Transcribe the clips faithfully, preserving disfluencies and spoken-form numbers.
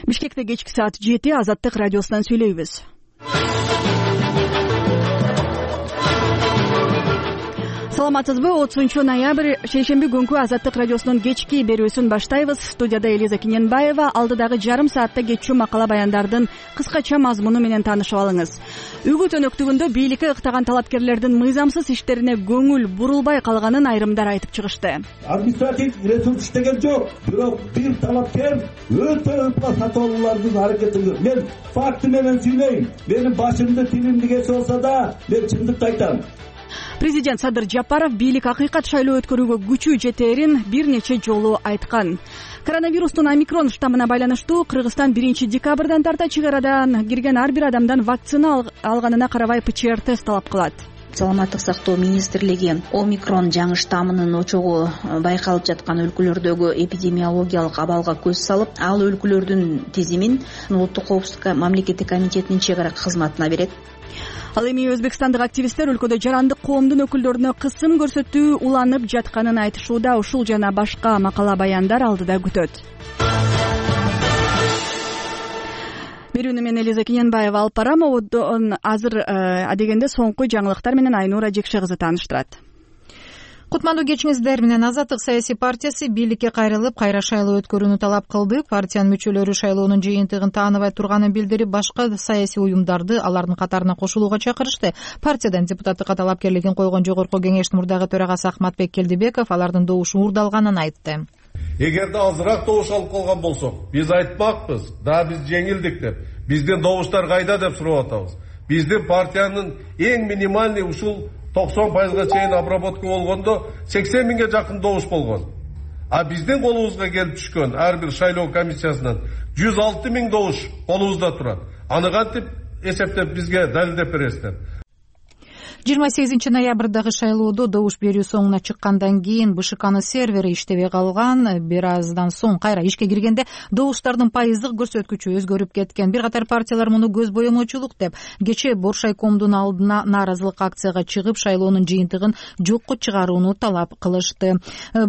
Бишкекте кечки саат жети Азаттык радиосунан сүйлөйбүз. Саламатсызбы? отузунчу ноябрь шейшемби күнкү Азаттык радиосунун кечки берүүсүн баштайбыз. Студияда Элиза Киненбаева. Алдыдагы жарым саатта кетчү макала баяндардын кыскача мазмуну менен таанышып алыңыз. Үгүт өнөктүгүндө бийликке ыктаган талапкерлердин мыйзамсыз иштерине көңүл бурулбай калганын айрымдар айтып чыгышты. Административ ресурс иштеген жок, бирок бир талапкер өтө ыпла сатуулардын аракетин мен факты менен сүйлөйм. Менин башымды тилимди кесе болсо да, мен чындыкты айтам. Президент Садыр Жапаров бийлик акыйкат шайлоо өткөрүүгө күчү жетерин бир нече жолу айткан. Коронавирустун омикрон штаммына байланыштуу Кыргызстан биринчи декабрдан тарта чек арадан кирген ар бир адамдан вакцина алганына карабай ПЧР тест талап кылат. Саламаттык сактоо министрлиги омикрон жаңы штаммынын очогу байкалып жаткан өлкөлөрдөгү эпидемиологиялык абалга көз салып, ал өлкөлөрдүн тизимин Улуттук коопсуздук мамлекеттик комитетинин чек ара кызматына берет. Ал эми өзбекстандык активисттер өлкөдө жарандык коомдун өкүлдөрүнө кысым көрсөтүү уланып жатканын айтышууда. Ушул жана башка макала баяндар алдыда күтөт. Берүүнү мен Элиза Киненбаева алып барам. Азыр адегенде соңку жаңылыктар менен Айнура Жекше кызы тааныштырат. Кутмандуу кечиңиздер менен. Азаттык саясий партиясы бийликке кайрылып, кайра шайлоо өткөрүүнү талап кылды. Партиянын мүчөлөрү шайлоонун жыйынтыгын тааныбай турганын билдирип, башка саясий уюмдарды алардын катарына кошулууга чакырышты. Партиядан депутаттыкка талапкерлигин койгон жогорку кеңештин мурдагы төрагасы Ахматбек Келдибеков алардын добушу уурдалганын айтты. Эгерде азыраак добуш алып калган болсок, биз айтпакпыз, да биз жеңилдик деп. Биздин добуштар кайда деп сурап атабыз. Биздин партиянын эң минимальный ушул токсон пайызга чейин обработка болгондо сексен миңге жакын добуш болгон. А биздин колубузга келип түшкөн ар бир шайлоо комиссиясынан жүз алты миң добуш колубузда турат. Аны кантип эсептеп бизге далилдеп бересиздер? жыйырма сегизинчи ноябрдагы шайлоодо добуш берүү соңуна чыккандан кийин БШКнын сервери иштебей калган. Бир аздан соң кайра ишке киргенде добуштардын пайыздык көрсөткүчү өзгөрүп кеткен. Бир катар партиялар муну көз боемочулук деп кечээ Боршайкомдун алдына нааразылык акцияга чыгып, шайлоонун жыйынтыгын жокко чыгарууну талап кылышты.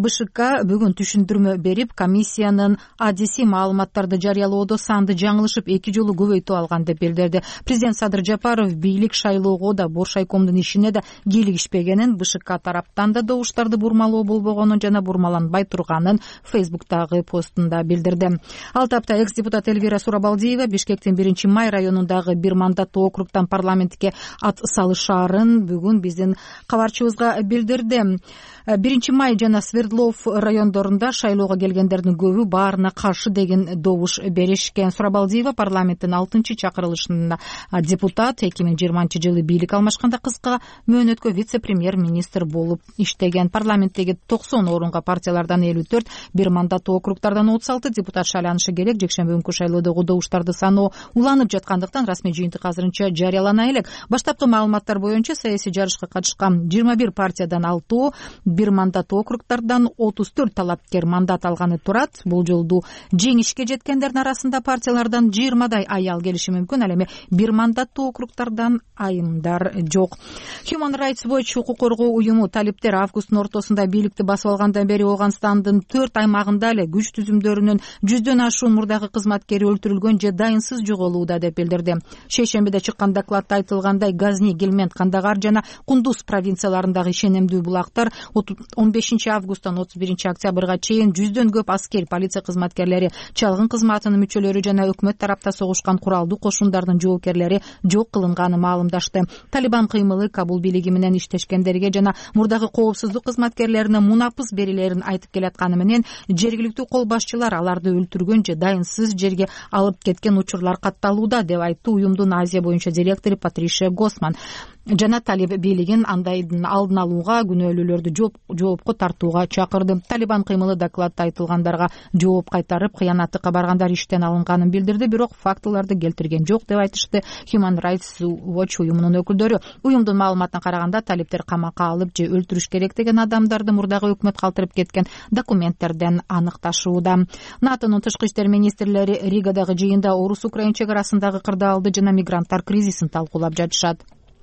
БШК бүгүн түшүндүрмө берип, комиссиянын адиси маалыматтарды жарыялоодо санды жаңылышып эки жолу көбөйтүп алган деп билдирди. Президент Садыр Жапаров бийлик шайлоого да Боршайкомдун ишине да кийлигишпегенин, БШК тараптан да добуштарды бурмалоо болбогонун жана бурмаланбай турганын Фейсбуктагы постунда билдирди. Ал тапта экс-депутат Эльвира Сурабалдиева Бишкектин биринчи май районундагы бир мандаттуу округтан парламентке ат салышаарын бүгүн биздин кабарчыбызга билдирди. биринчи май жана Свердлов райондорунда шайлоого келгендердин көбү баарына каршы деген добуш беришкен. Сурабалдиева парламенттин алтынчы чакырылышында депутат, эки миң жыйырманчы жылы бийлик алмашканда кыска мөөнөткө вице-премьер-министр болуп иштеген. Парламенттеги токсон орунга партиялардан элүү төрт, бир мандаттуу округтардан отуз алты депутат шайланышы керек. Жекшемби күнкү шайлоодогу добуштарды саноо уланып жаткандыктан расмий жыйынтык азырынча жарыялана элек. Баштапкы маалыматтар боюнча саясий жарышка катышкан жыйырма бир партиядан алтоо, бир мандаттуу округтардан отуз төрт талапкер мандат алганы турат. Бул жолду жеңишке жеткендердин арасында партиялардан жыйырмадай аял келиши мүмкүн. Ал эми бир мандаттуу округтардан айымдар жок. Human Rights Watch укук коргоо уюму талиптер августтун ортосунда бийликти басып алгандан бери Ооганстандын төрт аймагында эле күч түзүмдөрүнүн жүздөн ашуун мурдагы кызматкери өлтүрүлгөн же дайынсыз жоголууда деп билдирди. Шейшембиде чыккан докладта айтылгандай, Газни, Гелмент, Кандагар жана Кундуз провинцияларындагы ишенимдүү булактар он бешинчи августтан отуз биринчи октябрга чейин жүздөн көп аскер, полиция кызматкерлери, чалгын кызматынын мүчөлөрү жана өкмөт тарапта согушкан куралдуу кошундардын жоопкерлери жок кылынганы маалымдашты. Талибан кыймылы Кабул бийлиги менен иштешкендерге жана мурдагы коопсуздук кызматкерлерине мунапыс берилерин айтып келатканы менен жергиликтүү кол башчылар аларды өлтүргөн же дайынсыз жерге алып кеткен учурлар катталууда деп айтты уюмдун Азия боюнча директору Патришия Госман. Жана Талиб бийлигин андайдын алдын алууга, күнөөлүүлөрдү жоопко тартууга чакырды. Талибан кыймылы докладта айтылгандарга жооп кайтарып, кыянаттыкка баргандар иштен алынганын билдирди, бирок фактыларды келтирген жок деп айтышты Human Rights Watch уюмунун өкүлдөрү. Уюмдун маалыматына караганда, талиптер камакка алып же өлтүрүш керек деген адамдарды мурдагы өкмөт калтырып кеткен документтерден аныкташууда. НАТОнун тышкы иштер министрлери Ригадагы жыйында орус-украин чек арасындагы кырдаалды жана мигранттар кризисин талкуулап жатышат.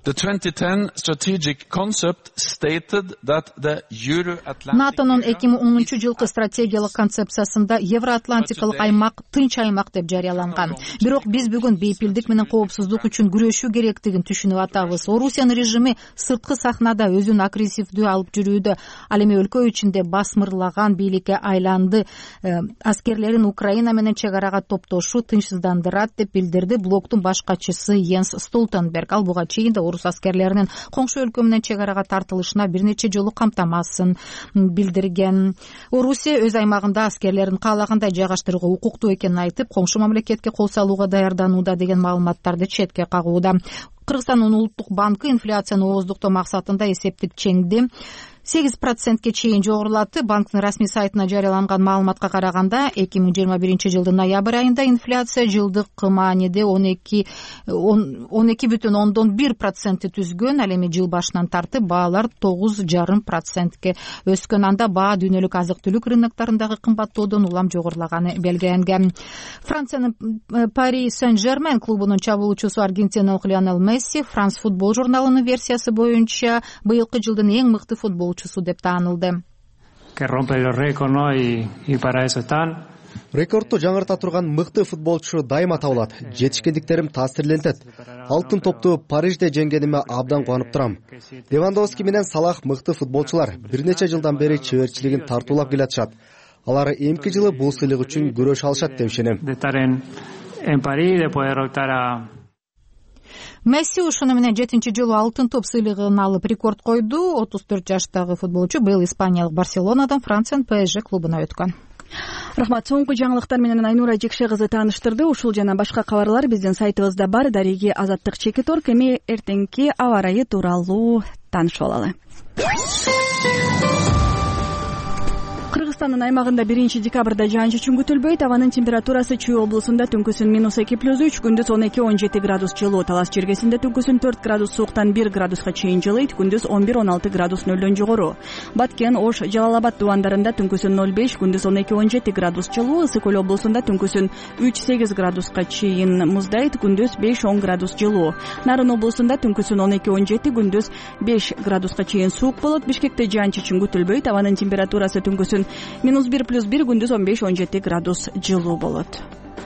The twenty ten strategic concept stated that the Euro-Atlantic натонун эки миң онунчу жылкы стратегиялык концепциясында Евроатлантикалык аймак тынч аймак деп жарыяланган. Бирок биз бүгүн бейпилдик менен коопсуздук үчүн күрөшүү керектигин түшүнүп атабыз. Орусиянын режими сырткы сахнада өзүн агрессивдүү алып жүрүүдө. Ал эми өлкө ичинде басмырлаган бийликке айланды. Аскерлерин Украина менен чек арага топтошуу тынчсыздандырат деп билдирди блоктун баш катчысы Йенс Столтенберг. Ал буга чейин да орус аскерлеринин коңшу өлкө менен чек арага тартылышына бир нече жолу камтамасын билдирген. Орусия өз аймагында аскерлерин каалагандай жайгаштырууга укуктуу экенин айтып, коңшу мамлекетке кол салууга даярданууда деген маалыматтарды четке кагууда. Кыргызстандын улуттук банкы инфляцияны ооздуктоо максатында эсептик чеңди сегиз процентке чейин жогорулатты. Банктын расмий сайтына жарыяланган маалыматка караганда эки миң жыйырма биринчи жылдын ноябрь айында инфляция жылдык мааниде он эки бүтүн ондон бир процентти түзгөн. Ал эми жыл башынан тартып баалар тогуз жарым процентке өскөн. Анда баа дүйнөлүк азык түлүк рыноктарындагы кымбаттоодон улам жогорулаганы белгиленген. Франциянын Пари Сен-Жермен клубунун чабуулчусу аргентиналык Лионел Месси France Football журналынын версиясы боюнча быйылкы жылдын эң мыкты футбол деп таанылды. Рекордту жаңырта турган мыкты футболчу дайыма табылат. Жетишкендиктерим таасирлентет. Алтын топту Парижде жеңгениме абдан кубанып турам. Левандовски менен Салах мыкты футболчулар. Бир нече жылдан бери чеберчилигин тартуулап келатышат. Алар эмки жылы бул сыйлык үчүн күрөш алышат деп ишенем. Месси ушуну менен жетинчи жолу алтын топ сыйлыгын алып рекорд койду. отуз төрт жаштагы футболчу быйыл Испаниялык Барселонадан Франциянын ПСЖ клубуна өткөн. Рахмат. Соңку жаңылыктар менен Айнура Жекше кызы тааныштырды. Ушул жана башка кабарлар биздин сайтыбызда бар. Дареги Азаттык Чекиторг. Эми эртеңки аба ырайы тууралуу таанышып алалы. Кыргызстандын аймагында биринчи декабрда жаан-чачын күтүлбөйт. Абанын температурасы Чүй облусунда түнкүсүн минус эки плюс үч, күндүз он эки он жети градус жылуу. Талас жергесинде түнкүсүн төрт градус сууктан бир градуска чейин жылыйт, күндүз он бир он алты градус нөлдөн жогору. Баткен, Ош, Жалал Абад дубандарында түнкүсүн ноль беш, күндүз он эки он жети градус жылуу. Ысык Көл облусунда түнкүсүн үч сегиз градуска чейин муздайт, күндүз беш он градус жылуу. Нарын облусунда түнкүсүн он эки он жети, күндүз беш градуска чейин суук болот. Бишкекте жаан-чачын күтүлбөйт. Абанын температурасы түнкүсүн минус бир плюс бир, күндүз он беш он жети градус жылуу болот.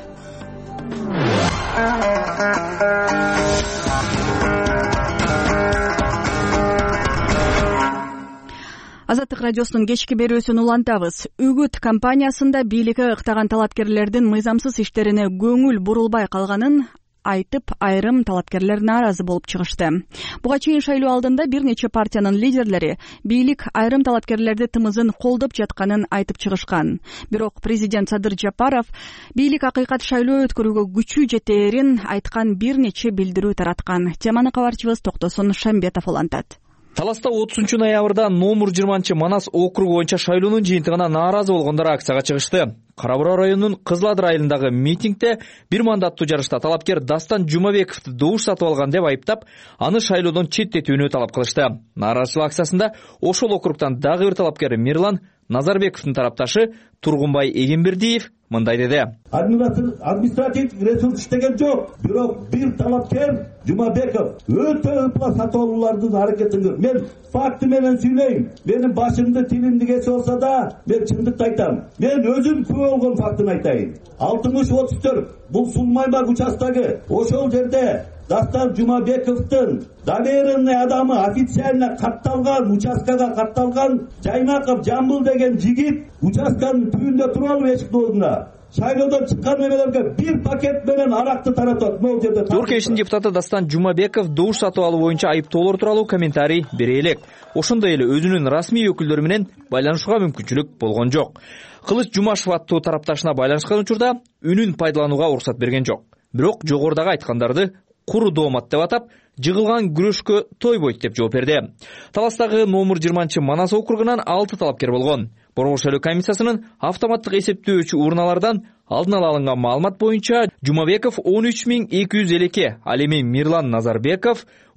Азаттык радиосунун кечки берүүсүн улантабыз. Үгүт компаниясында бийликке ыктаган талапкерлердин мыйзамсыз иштерине көңүл бурулбай калганын айтып, айрым талапкерлер нааразы болуп чыгышты. Буга чейин шайлоо алдында бир нече партиянын лидерлери бийлик айрым талапкерлерди тымызын колдоп жатканын айтып чыгышкан. Бирок президент Садыр Жапаров бийлик акыйкат шайлоо өткөрүүгө күчү жетээрин айткан бир нече билдирүү тараткан. Теманы кабарчыбыз Токтосун Шамбетов улантат. Таласта отузунчу ноябрда номер жыйырманчы Манас округу боюнча шайлоонун жыйынтыгына нааразы болгондор акцияга чыгышты. Кара-Бура районунун Кызыл Адыр айылындагы митингде бир мандаттуу жарышта талапкер Дастан Жумабековду добуш сатып алган деп айыптап, аны шайлоодон четтетүүнү талап кылышты. Нааразычылык акциясында ошол округтан дагы бир талапкер Мирлан Назарбековдун тарапташы Тургунбай Эгембердиев мындай деди. Административдик ресурс иштеген жок, бирок бир талапкер Жумабеков өтө ыплас сатып алуулардын аракетин көрдүм. Мен факты менен сүйлөйм. Менин башымды тилимди кесип алса да, мен чындыкты айтам. Мен өзүм күбө болгон фактын айтайын. алтымыш отуз төрт бул Сулмаймак участогу. Ошол жерде Дастан Жумабековдун доверенный адамы официально катталган, участкага катталган Жаймаков Жамбыл деген жигит участканын түбүндө туруп алып эшиктин ордуна шайлоодон чыккан эмелерге бир пакет менен аракты таратат. Могул жерде Тур кеңешинин депутаты Дастан Жумабеков добуш сатып алуу боюнча айыптоолор тууралуу комментарий бере элек. Ошондой эле өзүнүн расмий өкүлдөрү менен байланышууга мүмкүнчүлүк болгон жок. Кылыч Жумашев аттуу тарапташына байланышкан учурда үнүн пайдаланууга уруксат берген жок. Бирок жогорудагы айткандарды куру доомат деп атап, жыгылган күрөшкө тойбойт деп жооп берди. Таластагы номер жыйырманчы Манас округунан алты талапкер болгон. Борбор шайлоо комиссиясынын автоматтык эсептөөчү урналардан алдын ала алынган маалымат боюнча Жумабеков он үч миң эки жүз элүү эки, ал эми Мирлан Назарбеков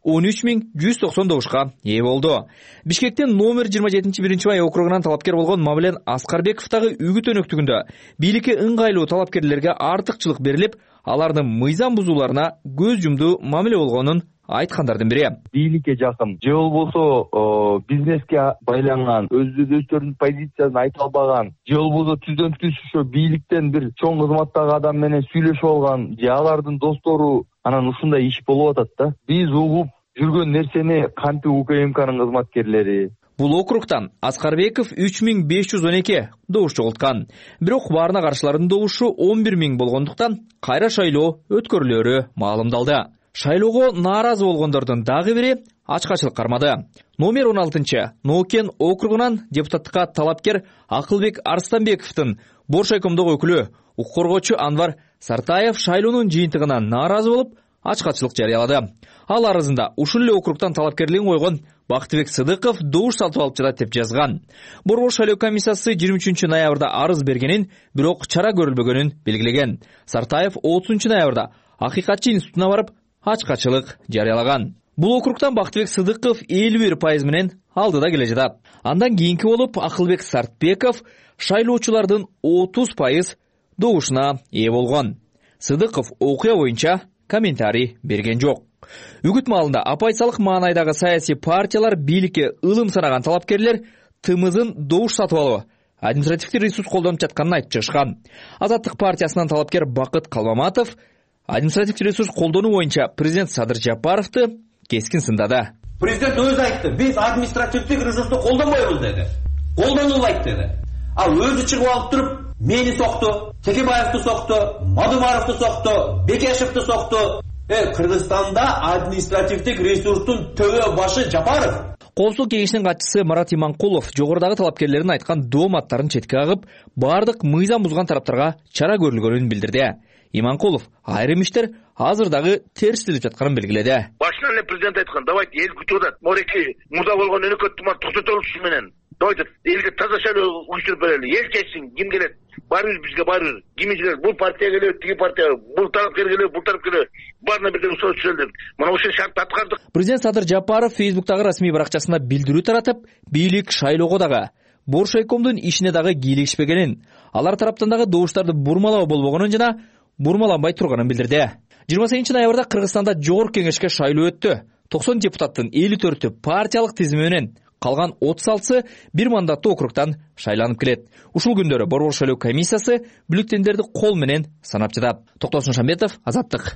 он үч миң жүз токсон добушка ээ болду. Бишкектен номер жыйырма жетинчи биринчи май округунан талапкер болгон Мамилен Аскарбеков дагы үгүт өнөктүгүндө бийликке ыңгайлуу талапкерлерге артыкчылык берилип, алардын мыйзам бузууларына көз жумдуу мамиле болгонун айткандардын бири. Бийликке жакын же болбосо бизнеске байланган, өздөрүнүн позициясын айта албаган, же болбосо түздөн түз ошо бийликтен бир чоң кызматтагы адам менен сүйлөшүп алган, же алардын достору, анан ушундай иш болуп атат да. Биз угуп жүргөн нерсени кантип УКМКнын кызматкерлери. Бул округтан Аскарбеков үч миң беш жүз он эки добуш жогулткан. Бирок баарына каршылардын добушу он бир миң болгондуктан кайра шайлоо өткөрүлөрү маалымдалды. Шайлоого нааразы болгондордун дагы бири ачкачылык кармады. Номер он алтынчы Нокен округунан депутаттыкка талапкер Акылбек Арстанбековдун Боршайкомдогу өкүлү укук коргоочу Анвар Сартаев шайлоонун жыйынтыгына нааразы болуп, ачкачылык жарыялады. Ал арызында ушул эле округтан талапкерлигин койгон Бактыбек Сыдыков добуш сатып алып жатат деп жазган. Борбор шайлоо комиссиясы жыйырма үчүнчү ноябрда арыз бергенин, бирок чара көрүлбөгөнүн белгилеген. Сартаев отузунчу ноябрда Акыйкатчы институтуна барып, ачкачылык жарыялаган. Бул округтан Бактыбек Сыдыков элүү бир пайыз менен алдыда келе жатат. Андан кийинки болуп Акылбек Сартбеков шайлоочулардын отуз пайыз добушуна ээ болгон. Сыдыков окуя боюнча комментарий берген жок. Үгүт маалында апайсалык маанайдагы саясий партиялар бийликке ылым санаган талапкерлер тымызын добуш сатып алуу, административдик ресурс колдонуп жатканын айтып чыгышкан. Азаттык партиясынан талапкер Бакыт Калмаматов административдик ресурс колдонуу боюнча президент Садыр Жапаровду кескин сындады. Президент өзү айтты, биз административдик ресурсту колдонбойбуз деди. Колдонулбайт деди. Ал өзү чыгып алып туруп, мени сокту, Текебаевди сокту, Мадумаровду сокту, Бекешевди сокту. Э, Кыргызстанда административдик ресурстун төбө башы Жапаров. Коопсуздук кеңешинин катчысы Марат Иманкулов жогорудагы талапкерлердин айткан дооматтарын четке агып, бардык мыйзам бузган тараптарга чара көрүлгөнүн билдирди. Иманкулов айрым иштер азыр дагы терстелип жатканын белгиледи. Башынан эле президент айткан, давайте эл күтүп атат. Мореки мурда болгон өнөкөттү токтотолушу менен. Давайте элге таза шайлоо уюштуруп берели. Эл чечсин, ким келет? Барыбыз бизге барыбыз. Ким келет? Бул партия келет, тиги партия, бул тарапкер келет, бул тарап келет. Баарына бирден сөз сүйлөдүк. Мына ошол шартты аткардык. Президент Садыр Жапаров Фейсбуктагы расмий баракчасында билдирүү таратып, бийлик шайлоого дагы Боршайкомдун ишине дагы кийлигишпегенин, алар тараптан дагы добуштарды бурмалоо болбогонун жана бурмаланбай турганын билдирди. жыйырма сегизинчи ноябрда Кыргызстанда жогорку кеңешке шайлоо өттү. токсон депутаттын элүү төртү партиялык тизими менен, калган отуз алтысы бир мандаттуу округтан шайланып келет. Ушул күндөрү Борбор шайлоо комиссиясы бюллетендерди кол менен санап жатат. Токтосун Шамбетов, Азаттык.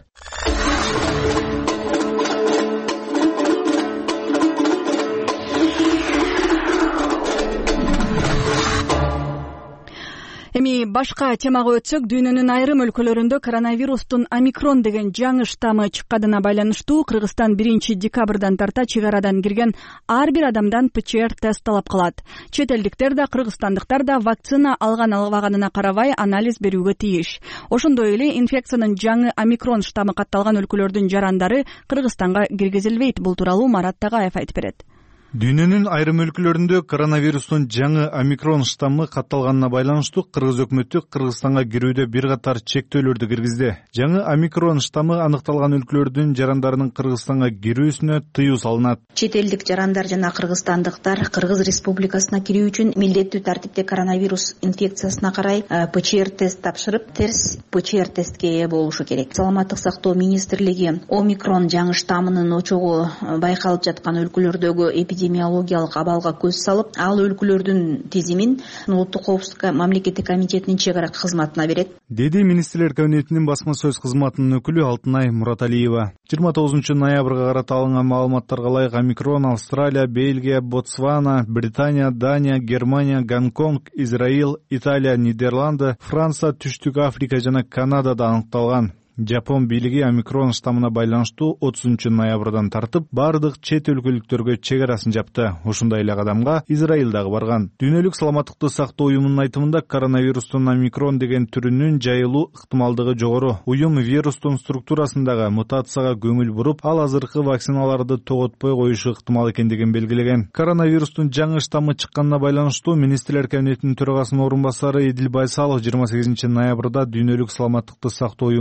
Эми башка темага өтсөк, дүйнөнүн айрым өлкөлөрүндө коронавирустун омикрон деген жаңы штаммы чыкканына байланыштуу Кыргызстан биринчи декабрдан тарта чек арадан кирген ар бир адамдан ПЧР тест талап кылат. Чет элдиктер да, кыргызстандыктар да вакцина алган албаганына карабай анализ берүүгө тийиш. Ошондой эле инфекциянын жаңы омикрон штаммы катталган өлкөлөрдүн жарандары Кыргызстанга киргизилбейт. Бул тууралуу Марат Тагаев айтып берет. Дүйнөнүн айрым өлкөлөрүндө коронавирустун жаңы омикрон штаммы катталганына байланыштуу Кыргыз өкмөтү Кыргызстанга кирүүдө бир катар чектөөлөрдү киргизди. Жаңы омикрон штаммы аныкталган өлкөлөрдүн жарандарынын Кыргызстанга кирүүсүнө тыюу салынат. Чет элдик жарандар жана кыргызстандыктар Кыргыз Республикасына кирүү үчүн милдеттүү тартипте коронавирус инфекциясына карай ПЧР тест тапшырып, терс ПЧР тестке ээ болушу керек. Саламаттык сактоо министрлиги омикрон жаңы штаммынын очогу байкалып жаткан өлкөлөрдөгү эпидемиологиялык абалга көз салып, ал өлкөлөрдүн тизимин Улуттук коопсуздукка мамлекеттик комитетинин чек ара кызматына берет, деди министрлер кабинетинин басма сөз кызматынын өкүлү Алтынай Мураталиева. жыйырма тогузунчу ноябрга карата алынган маалыматтарга ылайык омикрон Австралия, Бельгия, Ботсвана, Британия, Дания, Германия, Гонконг, Израиль, Италия, Нидерланды, Франция, Түштүк Африка жана Канадада аныкталган. Жапон бийлиги омикрон штаммына байланыштуу отузунчу ноябрдан тартып бардык чет өлкөлүктөргө чек арасын жапты. Ошондой эле кадамга Израиль дагы барган. Дүйнөлүк саламаттыкты сактоо уюмунун айтымында коронавирустун омикрон деген түрүнүн жайылуу ыктымалдыгы жогору. Уюм вирустун структурасындагы мутацияга көңүл буруп, ал азыркы вакциналарды тоготпой коюшу ыктымал экендигин белгилеген. Коронавирустун жаңы штаммы чыкканына байланыштуу министрлер кабинетинин төрагасынын орун басары Эдил Байсалов жыйырма сегизинчи ноябрда дүйнөлүк саламаттыкты сактоо уюмунун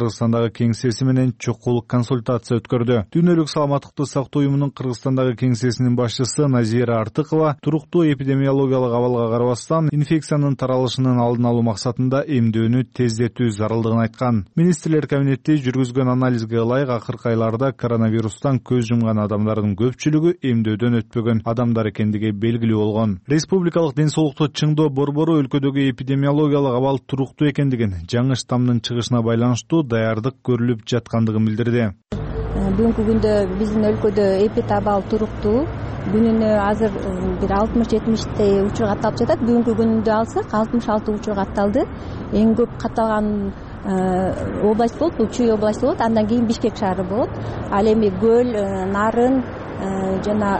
Кыргызстандагы кеңсеси менен чокулук консультация өткөрдү. Дүйнөлүк саламаттыкты сактоо уюмунун Кыргызстандагы кеңсесинин башчысы Назира Артыкова туруктуу эпидемиологиялык абалга карабастан инфекциянын таралышынын алдын алуу максатында эмдөөнү тездетүү зарылдыгын айткан. Министрлер кабинети жүргүзгөн анализге ылайык акыркы айларда коронавирустан көз жумган адамдардын көпчүлүгү эмдөөдөн өтпөгөн адамдар экендиги белгилүү болгон. Республикалык ден соолукту чыңдоо борбору өлкөдөгү эпидемиологиялык абал туруктуу экендигин, жаңы штаммдын чыгышына байланыштуу даярдык көрүлүп жаткандыгын билдирди. Бүгүнкү күндө биздин өлкөдө эпид абал туруктуу. Күнүнө азыр бир алтымыш жетимиштей учур катталып жатат. Бүгүнкү күндө алсак алтымыш алты учур катталды. Эң көп катталган область болуп, бул Чүй области болот. Андан кийин Бишкек шаары болот. Ал эми Көл, Нарын жана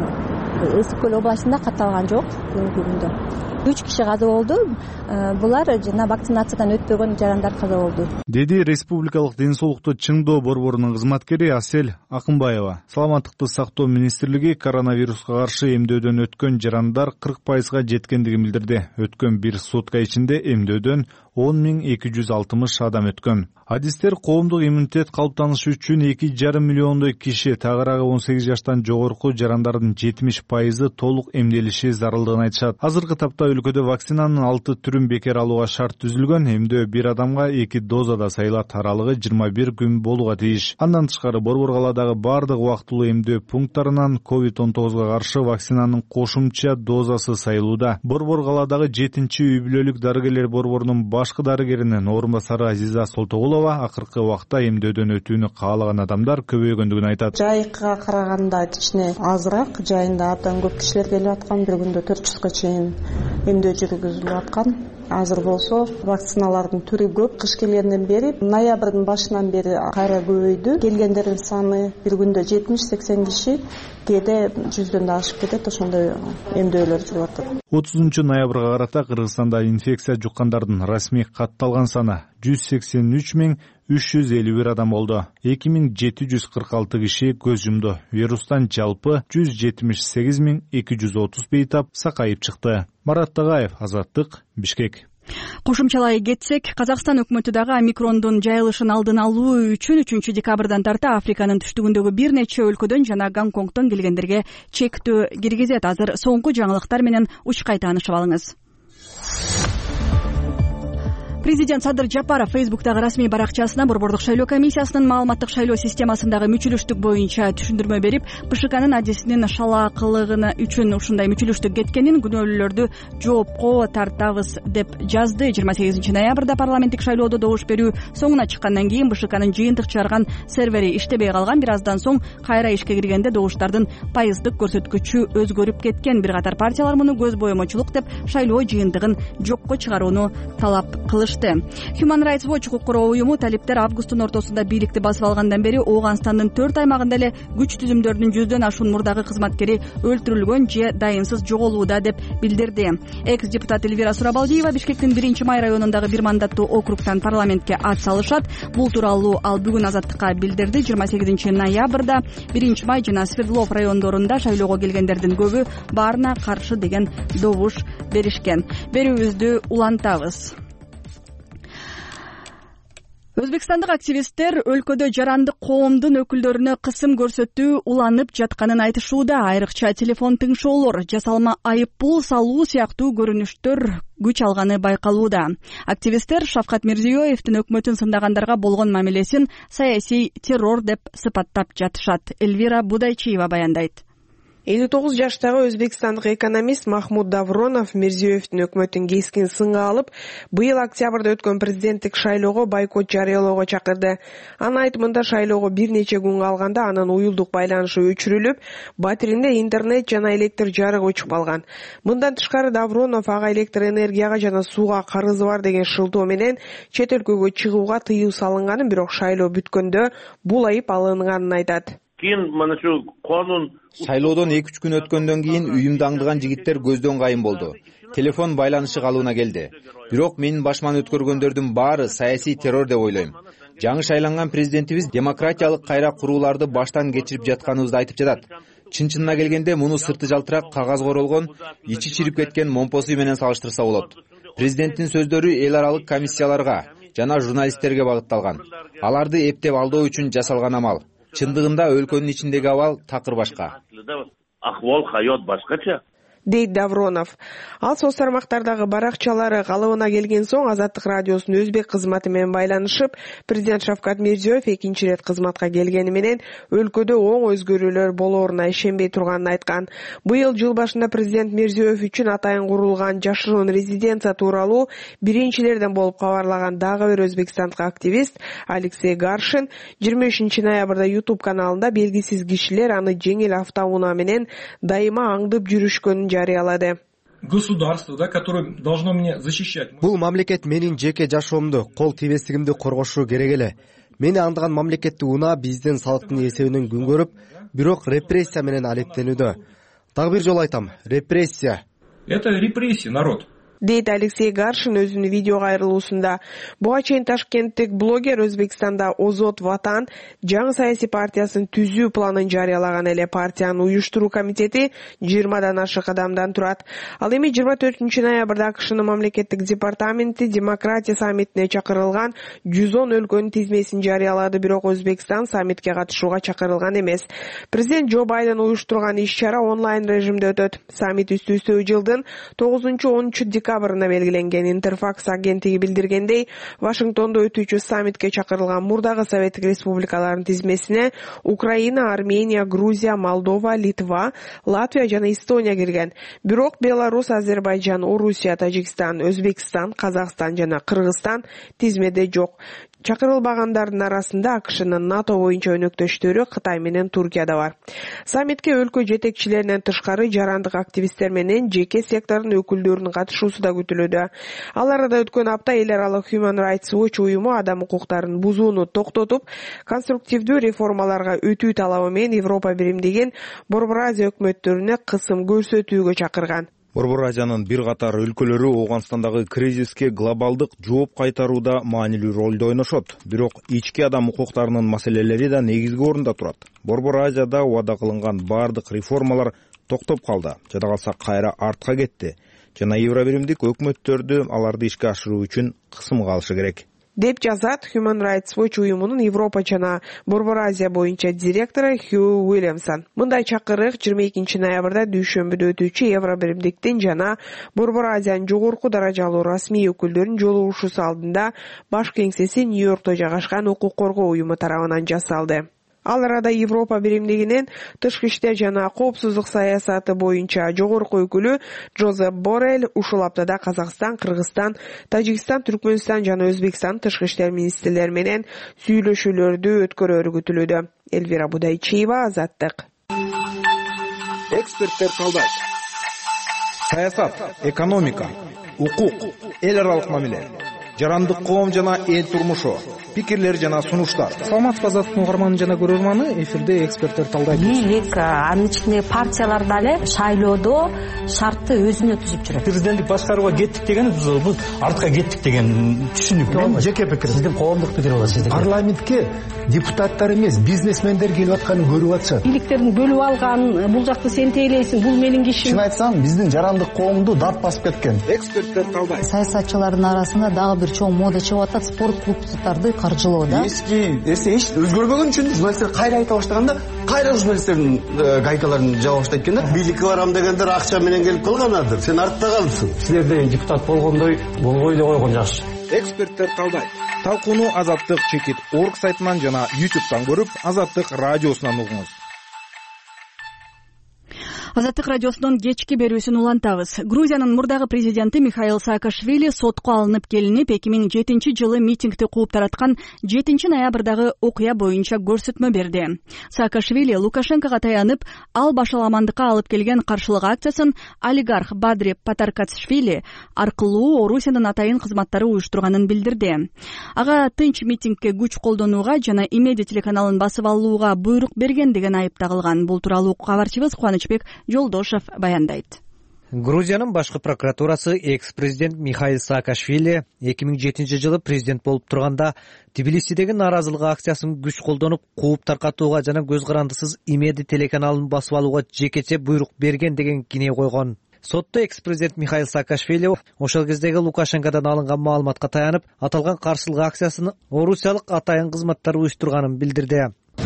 Ысык көл областында катталган жок бүгүнкү күндө. үч киши каза болду. Булар жана вакцинациядан өтпөгөн жарандар каза болду, деди Республикалык ден соолукту чыңдоо борборунун кызматкери Асель Акынбаева. Саламаттыкты сактоо министрлиги коронавируска каршы эмдөөдөн өткөн жарандар кырк пайызга жеткендигин билдирди. Өткөн бир сутка ичинде эмдөөдөн он миң эки жүз алтымыш адам өткөн. Адистер коомдук иммунитет калыптанышы үчүн эки жарым миллиондой киши, тагыраагы он сегиз жаштан жогорку жарандардын жетимиш пайызы толук эмделиши зарылдыгын айтышат. Азыркы тапта өлкөдө вакцинанын алты түрүн бекер алууга шарт түзүлгөн. Эмдөө бир адамга эки дозада сайылат, аралыгы жыйырма бир күн болууга тийиш. Андан тышкары борбор калаадагы бардык убактылуу эмдөө пункттарынан ковид он тогузга каршы вакцинанын кошумча дозасы сайылууда. Борбор калаадагы жетинчи үй бүлөлүк дарыгерлер борборунун башкы дарыгеринин орун басары Азиза Солтогулова акыркы убакта эмдөөдөн өтүүнү каалаган адамдар көбөйгөндүгүн айтат. Жайыкка караганда кичине азыраак, жайында абдан көп кишилер келип аткан, бир күндө төрт жүзгө чейин эмдөө жүргүзүлүп аткан. Азыр болсо вакциналардын түрү көп. Кыш келгенден бери, ноябрдын башынан бери кайра көбөйдү. Келгендердин саны бир күндө жетимиш сексен киши, кээде жүздөн да ашып кетет. Ошондой эмдөөлөр жүрүп атат. отузунчу ноябрга карата Кыргызстанда инфекция жуккандардын расмий катталган саны жүз сексен үч миң үч жүз элүү бир адам болду. эки миң жети жүз кырк алты киши көз жумду. Вирустан жалпы жүз жетимиш сегиз миң эки жүз отуз бейтап сакайып чыкты. Марат Тагаев, Азаттык, Бишкек. Кошумчалай кетсек, Казакстан өкмөтү дагы омикрондун жайылышын алдын алуу үчүн үчүнчү декабрдан тарта Африканын түштүгүндөгү бир нече өлкөдөн жана Гонконгдон келгендерге чектөө киргизет. Азыр соңку жаңылыктар менен учкай таанышып алыңыз. Президент Садыр Жапаров Фейсбуктагы расмий баракчасына борбордук шайлоо комиссиясынын маалыматтык шайлоо системасындагы мүчүлүштүк боюнча түшүндүрмө берип, БШКнын адисинин шалаакылыгына үчүн ушундай мүчүлүштүк кеткенин, күнөөлүүлөрдү жоопко тартабыз деп жазды. жыйырма сегизинчи ноябрда парламенттик шайлоодо добуш берүү соңуна чыккандан кийин БШКнын жыйынтык чыгарган сервери иштебей калган. Бир аздан соң кайра ишке киргенде добуштардын пайыздык көрсөткүчү өзгөрүп кеткен. Бир катар партиялар муну көз боемочулук деп шайлоо жыйынтыгын жокко чыгарууну талап кылышты. Human Rights Watch укук короо уюму талиптер августтун ортосунда бийликти басып алгандан бери Ооганстандын төрт аймагында эле күч түзүмдөрдүн жүздөн ашуун мурдагы кызматкери өлтүрүлгөн же дайынсыз жоголууда деп билдирди. Экс депутат Эльвира Сурабалдиева Бишкектин биринчи май районундагы бир мандаттуу округтан парламентке ат салышат. Бул тууралуу ал бүгүн Азаттыкка билдирди. жыйырма сегизинчи ноябрда биринчи май жана Свердлов райондорунда шайлоого келгендердин көбү баарына каршы деген добуш беришкен. Берүүбүздү улантабыз. Өзбекстандык активисттер өлкөдө жарандык коомдун өкүлдөрүнө кысым көрсөтүү уланып жатканын айтышууда. Айрыкча телефон тыңшоолор, жасалма айып пул салуу сыяктуу көрүнүштөр күч алганы байкалууда. Активисттер Шавкат Мирзиёевдин өкмөтүн сындагандарга болгон мамилесин саясий террор деп сыпаттап жатышат. Эльвира Будайчиева баяндайт. элүү тогуз жаштагы өзбекстандык экономист Махмуд Давронов Мирзиёевдин өкмөтүн кескин сынга алып, быйыл октябрда өткөн президенттик шайлоого бойкот жарыялоого чакырды. Анын айтымында шайлоого бир нече күн калганда анын уюлдук байланышы өчүрүлүп, батиринде интернет жана электр жарыгы өчүп калган. Мындан тышкары Давронов ага электр энергияга жана сууга карызы бар деген шылтоо менен чет өлкөгө чыгууга тыюу салынганын, бирок шайлоо бүткөндө бул айып алынганын айтат. Кийин мына ушу конун шайлоодон эки үч күн өткөндөн кийин үйүмдү аңдыган жигиттер көздөн кайын болду. Телефон байланышы калууна келди. Бирок менин башыман өткөргөндөрдүн баары саясий террор деп ойлойм. Жаңы шайланган президентибиз демократиялык кайра курууларды баштан кечирип жатканыбызды айтып жатат. Чын-чынына келгенде муну сырты жалтырак, кагазга оролгон, ичи чирип кеткен момпосу менен салыштырса болот. Президенттин сөздөрү эл аралык комиссияларга, жана журналисттерге багытталган. Аларды эптеп алдоо үчүн жасалган амал. Чындыгында өлкөнүн ичиндеги абал такыр башка. Ахвол hayot башкача, дейт Давронов. Ал соц тармактардагы баракчалары калыбына келген соң Азаттык радиосунун өзбек кызматы менен байланышып, президент Шавкат Мирзиёев экинчи ирет кызматка келгени менен өлкөдө оң өзгөрүүлөр болооруна ишенбей турганын айткан. Быйыл жыл башында президент Мирзиёев үчүн атайын курулган жашыруун резиденция тууралуу биринчилерден болуп кабарлаган дагы бир өзбекстандык активист Алексей Гаршин жыйырма үчүнчү ноябрда YouTube каналында белгисиз кишилер аны жеңил автоунаа менен дайыма аңдып жүрүшкөнүн жарыялады. Государство, да, которое должно меня защищать. Бул мамлекет менин жеке жашоомду, кол тийбестигимди коргошу керек эле. Мени аңдыган мамлекетти унаа биздин салыктын эсебинен күн көрүп, бирок репрессия менен алектенүүдө. Дагы бир жолу айтам, репрессия. Это репрессия, народ. дейт Алексей Гаршин өзүнүн видео кайрылуусунда. Буга чейин ташкенттик блогер Өзбекстанда Озот Ватан жаңы саясий партиясын түзүү планын жарыялаган эле. Партиянын уюштуруу комитети жыйырмадан ашык адамдан турат. Ал эми жыйырма төртүнчү ноябрда АКШнын мамлекеттик департаменти демократия саммитине чакырылган жүз он өлкөнүн тизмесин жарыялады, бирок Өзбекстан саммитке катышууга чакырылган эмес. Президент Джо Байден уюштурган иш-чара онлайн режимде өтөт. Саммит үстү-үстө жылдын тогузунчу онунчу декабрына белгиленген. Интерфакс агенттиги билдиргендей, Вашингтондо өтүүчү саммитке чакырылган мурдагы Советтик республикалардын тизмесине Украина, Армения, Грузия, Молдова, Литва, Латвия жана Эстония кирген. Бирок Беларусь, Азербайджан, Орусия, Тажикстан, Өзбекстан, Казакстан жана Кыргызстан тизмеде жок. Чакырылбагандардын арасында АКШнын НАТО боюнча өнөктөштөрү Кытай менен Туркияда бар. Саммитке өлкө жетекчилеринен тышкары жарандык активисттер менен жеке сектордун өкүлдөрүнүн катышуусу да күтүлүүдө. Ал арада өткөн апта эл аралык Human Rights Watch уюму адам укуктарын бузууну токтотуп, конструктивдүү реформаларга өтүү талабы менен Европа биримдигин Борбор Азия өкмөттөрүнө кысым көрсөтүүгө чакырган. Борбор Азиянын бир катар өлкөлөрү Ооганстандагы кризиске глобалдык жооп кайтарууда маанилүү ролду ойношот. Бирок ички адам укуктарынын маселелери да негизги орунда турат. Борбор Азияда убада кылынган бардык реформалар токтоп калды, жада калса кайра артка кетти. Жана Евробиримдик өкмөттөрдү аларды ишке ашыруу үчүн кысымга алышы керек, деп жазат Human Rights Watch уюмунун Европа жана Борбор Азия боюнча директору Хью Уильямсон. Мындай чакырык жыйырма экинчи ноябрда дүйшөмбүдө өтүүчү Евробиримдиктин жана Борбор Азиянын жогорку даражалуу расмий өкүлдөрүнүн жолугушуусу алдында баш кеңсеси Нью-Йоркто жайгашкан укук коргоо уюму тарабынан жасалды. Ал арада Европа биримдигинин тышкы иштер жана коопсуздук саясаты боюнча жогорку өкүлү Жозеп Боррель ушул аптада Казакстан, Кыргызстан, Тажикстан, Түркмөнстан жана Өзбекстан тышкы иштер министрлери менен сүйлөшүүлөрдү өткөрөөрү күтүлүүдө. Элвира Будайчиева, Азаттык. Эксперттер талдайт. Саясат, экономика, укук, эл аралык мамиле, жарандык коом жана эл турмушу, пикирлер жана сунуштар. Саламатсызбы Азаттык угарманы жана көрөрманы, эфирде эксперттер талдайт. Бийлик анын ичинде партиялар дагы шайлоодо шартты өзүнө түзүп жүрөт. Президенттик башкарууга кеттик деген биз артка кеттик деген түшүнүк. Менин жеке пикирим. Сиздин коомдук пикир болот сиздин. Парламентке депутаттар эмес, бизнесмендер келип атканын көрүп атышат. Бийликтердин бөлүп алган, бул жакты сен тейлейсиң, бул менин кишим. Чын айтсам, биздин жарандык коомду дат басып кеткен. Эксперттер талдайт. Саясатчылардын арасында дагы бир чоң мода чыгып атат, спорт клубдарды каржылоо да. Эски эсе эч өзгөрбөгөн үчүн журналисттер кайра айта баштаганда, кайра журналисттердин гайкаларын жаба баштайт экен да. Бийликке барам дегендер акча менен келип калганадыр. Сен артта калыпсың. Силерде депутат болгондой болбой эле койгон жакшы. Эксперттер талдайт. Талкууну Азаттык чекит орг сайтынан жана ютубтан көрүп, Азаттык радиосунан угуңуз. Азаттык радиосунун кечки берүүсүн улантабыз. Грузиянын мурдагы президенти Михаил Саакашвили сотко алынып келинип, эки миң жетинчи жылы митингди кууп тараткан жетинчи ноябрдагы окуя боюнча көрсөтмө берди. Саакашвили Лукашенкого таянып, ал башаламандыкка алып келген каршылык акциясын олигарх Бадри Патаркашвили аркылуу Орусиянын атайын кызматтары уюштурганын билдирди. Ага тынч митингге күч колдонууга жана Имеди телеканалын басып алууга буйрук берген деген айып тагылган. Бул тууралуу кабарчыбыз Кубанычбек Жолдошев баяндайт. Грузиянын башкы прокуратурасы экс-президент Михаил Саакашвили эки миң жетинчи жылы президент болуп турганда Тбилисидеги нааразылык акциясын күч колдонуп, кууп таркатууга жана көз карандысыз Имеди телеканалын басып алууга жекече буйрук берген деген кине койгон. сотто экс президент Михаил Саакашвили ошол кездеги Лукашенкодон алынган маалыматка таянып, аталган каршылык акциясын орусиялык атайын кызматтар уюштурганын билдирди.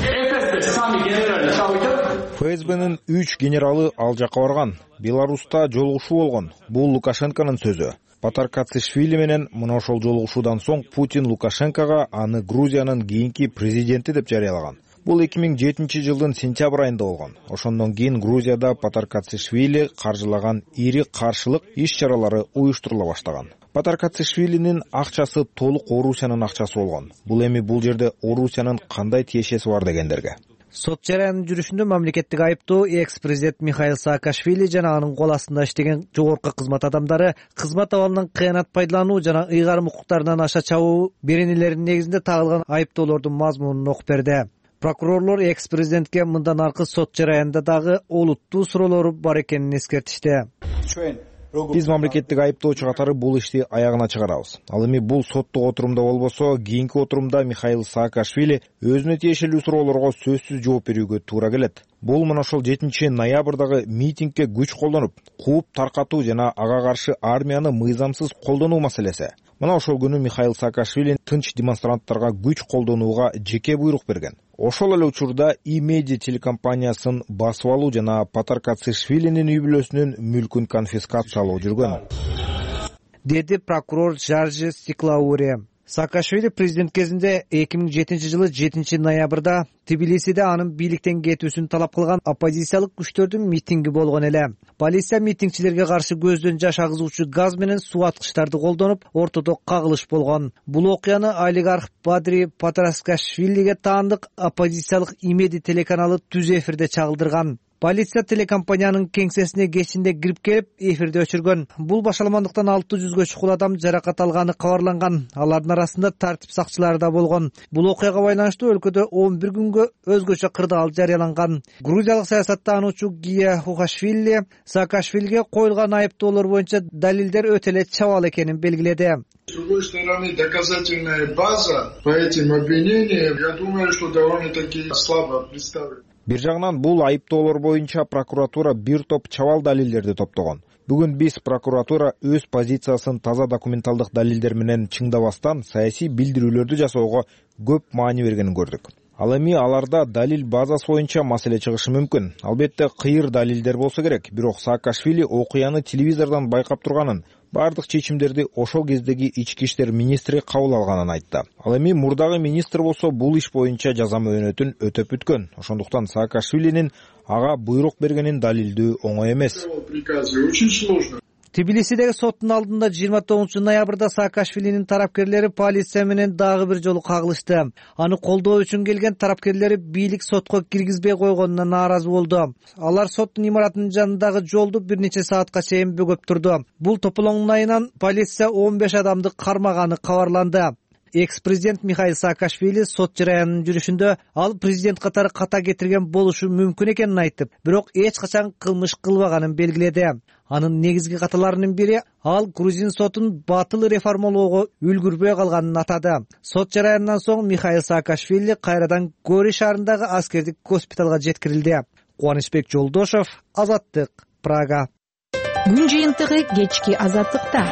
ФСБнын үч генералы ал жакка барган. Беларуста жолугушуу болгон. Бул Лукашенконун сөзү. Патаркатсишвили менен мына ошол жолугушуудан соң Путин Лукашенкого аны Грузиянын кийинки президенти деп жарыялаган. Бул эки миң жетинчи жылдын сентябрь айында болгон. Ошондон кийин Грузияда Патаркатсишвили каржылаган ири каршылык иш-чаралары уюштурула баштаган. Патаркатсишвилинин акчасы толук Орусиянын акчасы болгон. Бул эми бул жерде Орусиянын кандай тиешеси бар дегендерге. Сот жараянын жүрүшүндө мамлекеттик айыптоо экс-президент Михаил Саакашвили жана анын кол астында иштеген жогорку кызмат адамдары кызмат абалынан кыянат пайдалануу жана ыйгарым укуктарынан аша чабуу беренелеринин негизинде тагылган айыптоолордун мазмунун окуп берди. Прокурорлор экс-президентке мындан аркы сот жараянда дагы олуттуу суроолору бар экенин эскертишти. Биз мамлекеттик айыптоочу катары бул ишти аягына чыгарабыз. Ал эми бул соттук отурумда болбосо, кийинки отурумда Михаил Саакашвили өзүнө тиешелүү суроолорго сөзсүз жооп берүүгө туура келет. Бул мына ошол жетинчи ноябрдагы митингге күч колдонуп, кууп таркатуу жана ага каршы армияны мыйзамсыз колдонуу маселеси. Мына ошол күнү Михаил Саакашвили тынч демонстранттарга күч колдонууга жеке буйрук берген. Ошол эле учурда И-медиа телекомпаниясын басып алуу жана Патаркатсишвилинин үй бүлөсүнүн мүлкүн конфискациялоо жүргөн, деди прокурор Жаржи Стиклаури. Саакашвили президент кезинде эки миң жетинчи жылы жетинчи ноябрда Тбилисиде анын бийликтен кетүүсүн талап кылган оппозициялык күчтөрдүн митинги болгон эле. Полиция митингчилерге каршы көздөн жаш агызуучу газ менен суу аткычтарды колдонуп, ортодо кагылыш болгон. Бул окуяны олигарх Бадри Патаркатсишвилиге таандык оппозициялык И-медиа телеканалы түз эфирде чагылдырган. Полиция телекомпаниянын кеңсесине кечинде кирип келип, эфирди өчүргөн. Бул башаламандыктан алты жүзгө чукул адам жаракат алганы кабарланган. Алардын арасында тартип сакчылары да болгон. Бул окуяга байланыштуу өлкөдө он бир күнгө өзгөчө кырдаал жарыяланган. Грузиялык саясаттануучу Гия Хухашвили Саакашвилиге коюлган айыптоолор боюнча далилдер өтө эле чабал экенин белгиледи. С другой стороны, доказательная база по этим обвинениям, я думаю, что довольно-таки слабо представлена. Бир жагынан бул айыптоолор боюнча прокуратура бир топ чабал далилдерди топтогон. Бүгүн биз прокуратура өз позициясын таза документалдык далилдер менен чыңдабастан саясий билдирүүлөрдү жасоого көп маани бергенин көрдүк. Ал эми аларда далил базасы боюнча маселе чыгышы мүмкүн. Албетте кыйыр далилдер болсо керек, бирок Саакашвили окуяны телевизордон байкап турганын, бардык чечимдерди ошол кездеги ички иштер министри кабыл алганын айтты. Ал эми мурдагы министр болсо бул иш боюнча жаза мөөнөтүн өтөп бүткөн. Ошондуктан Саакашвилинин ага буйрук бергенин далилдөө оңой эмес. Тбилисидеги соттун алдында жыйырма тогузунчу ноябрда Саакашвилинин тарапкерлери полиция менен дагы бир жолу кагылышты. Аны колдоо үчүн келген тарапкерлери бийлик сотко киргизбей койгонуна нааразы болду. Алар соттун имаратынын жанындагы жолду бир нече саатка чейин бөгөп турду. Бул тополоңдун айынан полиция он беш адамды кармаганы кабарланды. Экс-президент Михаил Саакашвили сот жараянынын жүрүшүндө ал президент катары ката кетирген болушу мүмкүн экенин айтып, бирок эч качан кылмыш кылбаганын белгиледи. Анын негизги каталарынын бири ал грузин сотун батыл реформалоого үлгүрбөй калганын атады. Сот жараяндан соң Михаил Саакашвили кайрадан Гори шаарындагы аскердик госпиталга жеткирилди. Кубанычбек Жолдошов, Азаттык, Прага. Күн жыйынтыгы кечки Азаттыкта.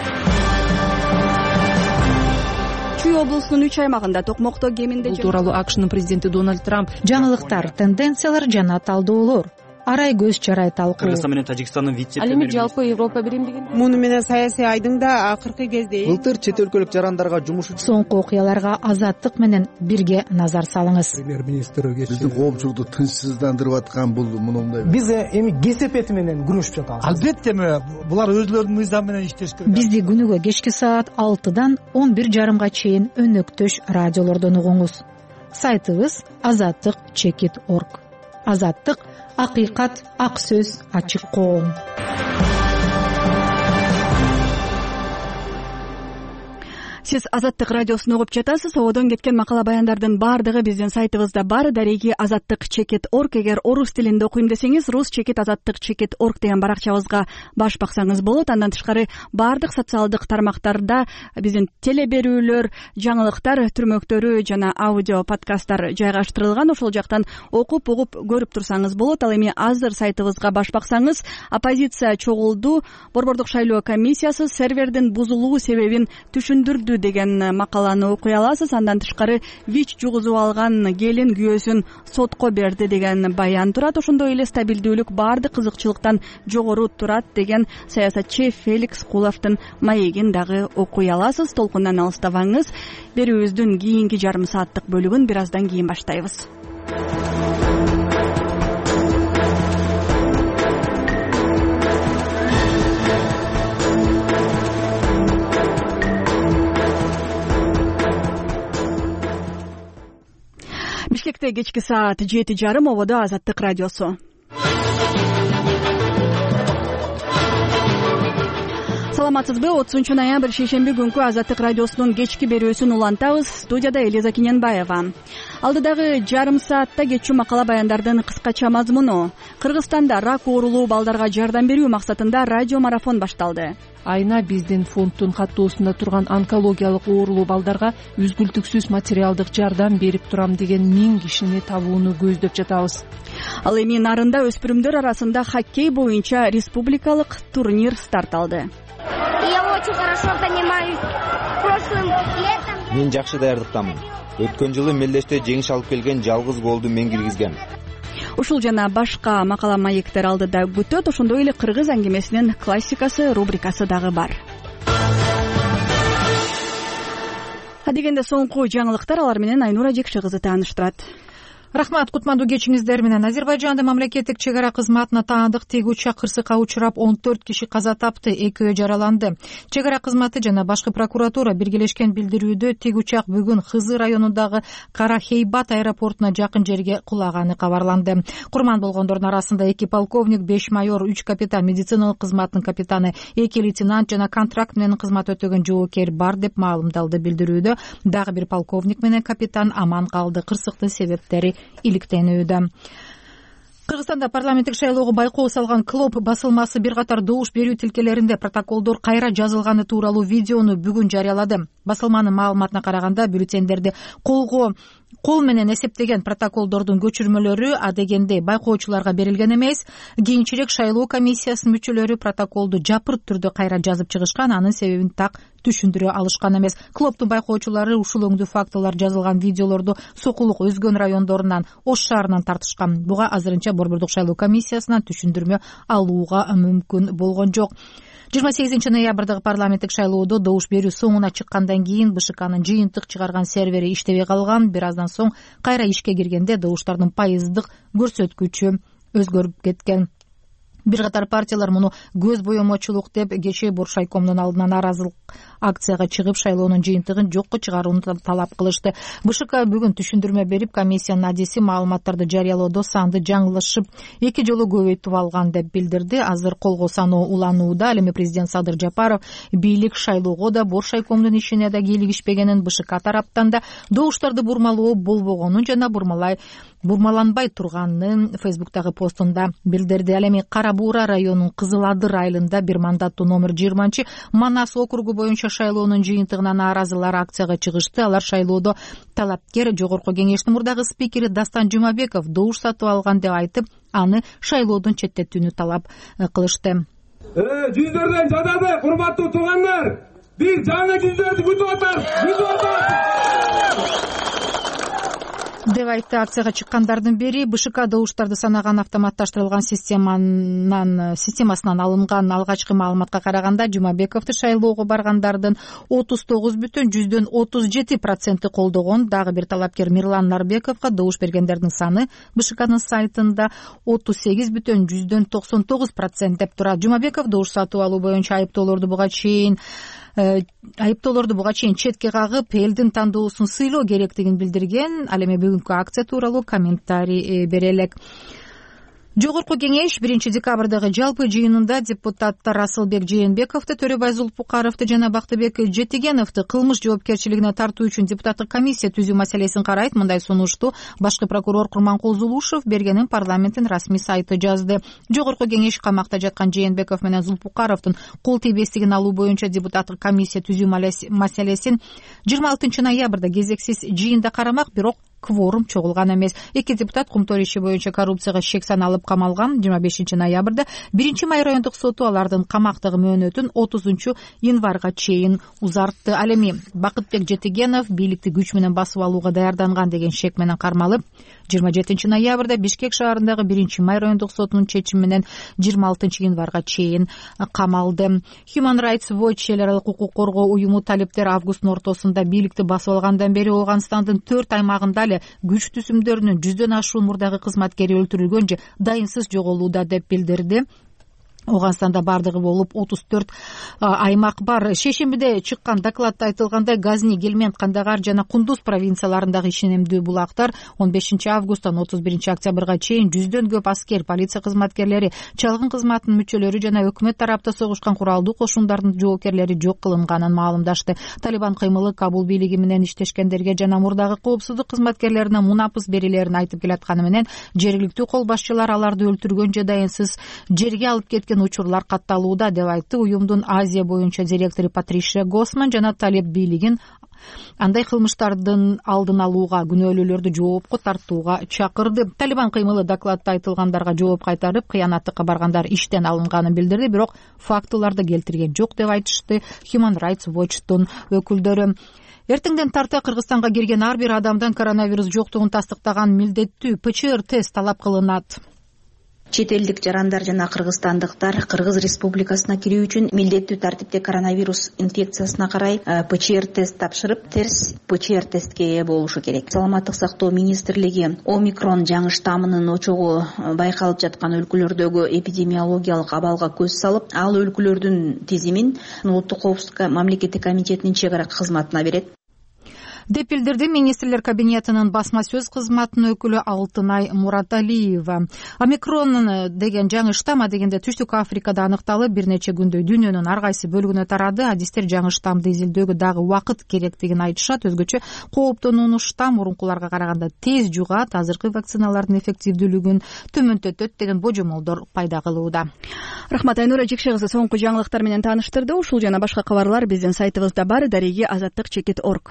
Чүй облусунун үч аймагында токмокто кеминде бул тууралуу АКШнын президенти Дональд Трамп жаңылыктар, тенденциялар жана талдоолор арай көз чарай талкуу. Кыргызстан менен Тажикстандын вице-премьери. Ал эми жалпы Европа биримдигин. Муну менен саясий айдыңда акыркы кезде былтыр чет өлкөлүк жарандарга жумуш үчүн соңку окуяларга Азаттык менен бирге назар салыңыз. Премьер-министр биздин коомчулукту тынчсыздандырып аткан бул мындай. Биз эми кесепети менен күрөшүп жатабыз. Албетте булар өзлөрүнүн мыйзам менен иштеш керек. Бизди күнүгө кечки саат алтыдан он бир жарымга чейин өнөктөш радиолордон угуңуз. Сайтыбыз азаттык чекит точка орг. Азаттык акыйкат, ак сөз, ачык коом. сиз Азаттык радиосун угуп жатасыз. Ободон кеткен макала баяндардын баардыгы биздин сайтыбызда бар. Дареги азаттык чекит орг. Эгер орус тилинде окуйм десеңиз, рус чекит азаттык чекит орг деген баракчабызга баш баксаңыз болот. Андан тышкары баардык социалдык тармактарда биздин теле берүүлөр, жаңылыктар түрмөктөрү жана аудио подкасттар жайгаштырылган. Ошол жактан окуп, угуп, көрүп турсаңыз болот. Ал эми азыр сайтыбызга баш баксаңыз, оппозиция чогулду, борбордук шайлоо комиссиясы сервердин бузулуу себебин түшүндүрдү деген макаланы окуй аласыз. Андан тышкары ВИЧ жугузуп алган келин күйөөсүн сотко берди деген баян турат. Ошондой эле стабилдүүлүк баардык кызыкчылыктан жогору турат деген саясатчы Феликс Куловдун маегин дагы окуй аласыз. Толкундан алыстабаңыз. Берүүбүздүн кийинки жарым сааттык бөлүгүн бир аздан кийин баштайбыз. Бишкекте кечки саат жети жарым, ободо Азаттык радиосу. Саламатсызбы? отузунчу ноябрь шейшемби күнкү Азаттык радиосунун кечки берүүсүн улантабыз. Студияда Элиза Киненбаева. Алдыдагы жарым саатта кетчү макала баяндардын кыскача мазмуну. Кыргызстанда рак оорулуу балдарга жардам берүү максатында радио марафон башталды. Айна биздин фонддун каттоосунда турган онкологиялык оорулуу балдарга үзгүлтүксүз материалдык жардам берип турам деген миң кишини табууну көздөп жатабыз. Ал эми нарында өспүрүмдөр арасында хоккей боюнча республикалык турнир старт алды. Я очень хорошо занимаюсь прошлым летом. Мен жакшы даярдыктамын. Өткөн жылы мелдеште жеңиш алып келген жалгыз голду мен киргизгем. Ушул жана башка макала маектер алдыда күтөт. Ошондой эле кыргыз аңгемесинин классикасы рубрикасы дагы бар. Адегенде соңку жаңылыктар, алар менен Айнура Жекши кызы тааныштырат. Рахмат, кутмандуу кечиңиздер менен. Азербайжанда мамлекеттик чек ара кызматына таандык тиги учак кырсыкка учурап он төрт киши каза тапты, экөө жараланды. Чек ара кызматы жана башкы прокуратура биргелешкен билдирүүдө тиги учак бүгүн Хызы районундагы Карахейбат аэропортуна жакын жерге кулаганы кабарланды. Курман болгондордун арасында эки полковник, беш майор, үч капитан, медициналык кызматтын капитаны, эки лейтенант жана контракт менен кызмат өтөгөн жоокер бар деп маалымдалды билдирүүдө. Дагы бир полковник менен капитан аман калды. Кырсыктын себептери иликтенүүдө. Кыргызстанда парламенттик шайлоого байкоо салган Клоп басылмасы бир катар добуш берүү тилкелеринде протоколдор кайра жазылганы тууралуу видеону бүгүн жарыялады. Басылманын маалыматына караганда бюллетендерди колго кол менен эсептеген протоколдордун көчүрмөлөрү адегенде байкоочуларга берилген эмес. Кийинчерээк шайлоо комиссиясынын мүчөлөрү протоколду жапырт түрдө кайра жазып чыгышкан, анын себебин так түшүндүрө алышкан эмес. Клоптун байкоочулары ушул өңдүү фактылар жазылган видеолорду сокулук өзгөн райондорунан, Ош шаарынан тартышкан. Буга азырынча борбордук шайлоо комиссиясынан түшүндүрмө алууга мүмкүн болгон жок. жыйырма сегизинчи ноябрдагы парламенттик шайлоодо добуш берүү соңуна чыккандан кийин БШКнын жыйынтык чыгарган сервери иштебей калган. Бир аздан соң кайра ишке киргенде добуштардын пайыздык көрсөткүчү өзгөрүп кеткен. Бир катар партиялар муну көз боемочулук деп кечээ Боршайкомдун алдынан нааразылык акцияга чыгып, шайлоонун жыйынтыгын жокко чыгарууну талап кылышты. БШК бүгүн түшүндүрмө берип, комиссиянын адиси маалыматтарды жарыялоодо санды жаңылышып, эки жолу көбөйтүп алган деп билдирди. Азыр колго саноо уланууда. Ал эми президент Садыр Жапаров бийлик шайлоого да, Боршайкомдун ишине да кийлигишпегенин, БШК тараптан да добуштарды бурмалоо болбогонун жана бурмалай бурмаланбай турганын Фейсбуктагы постунда билдирди. Ал эми Кара Бура районунун Кызыл Адыр айылында бир мандаттуу номер жыйырманчы Манас округу боюнча шайлоонун жыйынтыгына нааразылар акцияга чыгышты. Алар шайлоодо талапкер жогорку кеңештин мурдагы спикери Дастан Жумабеков добуш сатып алган деп айтып, аны шайлоодон четтетүүнү талап кылышты. Жүздөрдөн жадады, урматтуу туугандар. Биз жаңы жүздөрдү күтүп атабыз. Күтүп атабыз деп айтты. Акцияга чыккандардын бири БШК добуштарды санаган автоматташтырылган системанан системасынан алынган алгачкы маалыматка караганда, Жумабековду шайлоого баргандардын отуз тогуз бүтүн жүздөн отуз жети проценти колдогон. Дагы бир талапкер Мирлан Нарбековго добуш бергендердин саны БШКнын сайтында отуз сегиз бүтүн жүздөн токсон тогуз процент деп турат. Жумабеков добуш сатып алуу боюнча айыптоолорду буга чейин айыптоолорду буга чейин четке кагып, элдин тандоосун сыйлоо керектигин билдирген. Ал эми бүгүнкү акция тууралуу комментарий бере элек. Жогорку кеңеш биринчи декабрдагы жалпы жыйынында депутаттар Асылбек Жээнбековду, Төрөбай Зулпукаровду жана Бактыбек Жетигеновду кылмыш жоопкерчилигине тартуу үчүн депутаттык комиссия түзүү маселесин карайт. Мындай сунушту башкы прокурор Курманкул Зулушев бергенин парламенттин расмий сайты жазды. Жогорку кеңеш камакта жаткан Жээнбеков менен Зулпукаровдун кол тийбестигин алуу боюнча депутаттык комиссия түзүү маселесин жыйырма алтынчы ноябрда кезексиз жыйында карамак, бирок кворум чогулган эмес. Эки депутат кумтор иши боюнча коррупцияга шек саналып камалган. жыйырма бешинчи ноябрда биринчи май райондук соту алардын камактагы мөөнөтүн отузунчу январга чейин узартты. Ал эми Бакытбек Жетигенов бийликти күч менен басып алууга даярданган деген шек менен кармалып, жыйырма жетинчи ноябрда Бишкек шаарындагы биринчи май райондук сотунун чечими менен жыйырма алтынчы январга чейин камалды. Human Rights Watch эл аралык укук коргоо уюму талиптер августтун ортосунда бийликти басып алгандан бери Ооганстандын төрт аймагында күч түзүмдөрүнүн жүздөн ашуун мурдагы кызматкери өлтүрүлгөн же дайынсыз жоголууда деп билдирди. Ооганстанда бардыгы болуп отуз төрт аймак бар. Шейшембиде чыккан докладда айтылгандай, Газни, Гельмент, Кандагар жана Кундуз провинцияларындагы ишенимдүү булактар он бешинчи августтан отуз биринчи октябрга чейин жүздөн көп аскер, полиция кызматкерлери, чалгын кызматынын мүчөлөрү жана өкмөт тарапта согушкан куралдуу кошундардын жоопкерлери жок кылынганын маалымдашты. Талибан кыймылы Кабул бийлиги менен иштешкендерге жана мурдагы коопсуздук кызматкерлерине мунапыс берилерин айтып келатканы менен жергиликтүү кол башчылар аларды өлтүргөн же дайынсыз жерге алып кеткен учурлар катталууда деп айтты уюмдун Азия боюнча директору Патришия Госман. Жана Талиб бийлигин андай кылмыштардын алдын алууга, күнөөлүүлөрдү жоопко тартууга чакырды. Талибан кыймылы докладда айтылгандарга жооп кайтарып, кыянаттыкка баргандар иштен алынганын билдирди, бирок фактыларды келтирген жок деп айтышты Human Rights Watch'тун өкүлдөрү. Эртеңден тарта Кыргызстанга кирген ар бир адамдан коронавирус жоктугун тастыктаган милдеттүү пэ че эр тест талап кылынат. Чет элдик жарандар жана кыргызстандыктар Кыргыз Республикасына кирүү үчүн милдеттүү тартипте коронавирус инфекциясына карай пэ че эр тест тапшырып, терс пэ че эр тестке ээ болушу керек. Саламаттык сактоо министрлиги омикрон жаңы штаммынын очогу байкалып жаткан өлкөлөрдөгү эпидемиологиялык абалга көз салып, ал өлкөлөрдүн тизимин Улуттук коопсуздук мамлекеттик комитетинин чек ара кызматына берет деп билдирди министрлер кабинетинин басма сөз кызматынын өкүлү Алтынай Мураталиева. Омикрон деген жаңы штамм дегенде Түштүк Африкада аныкталып, бир нече күндөй дүйнөнүн ар кайсы бөлүгүнө тарады. Адистер жаңы штаммды изилдөөгө дагы убакыт керектигин айтышат. Өзгөчө кооптонуунун штамм мурункуларга караганда тез жугат, азыркы вакциналардын эффективдүүлүгүн төмөндөтөт деген божомолдор пайда кылууда. Рахмат, Айнура Жекше кызы соңку жаңылыктар менен тааныштырды. Ушул жана башка кабарлар биздин сайтыбызда бар. Дареги азаттык чекит точка орг.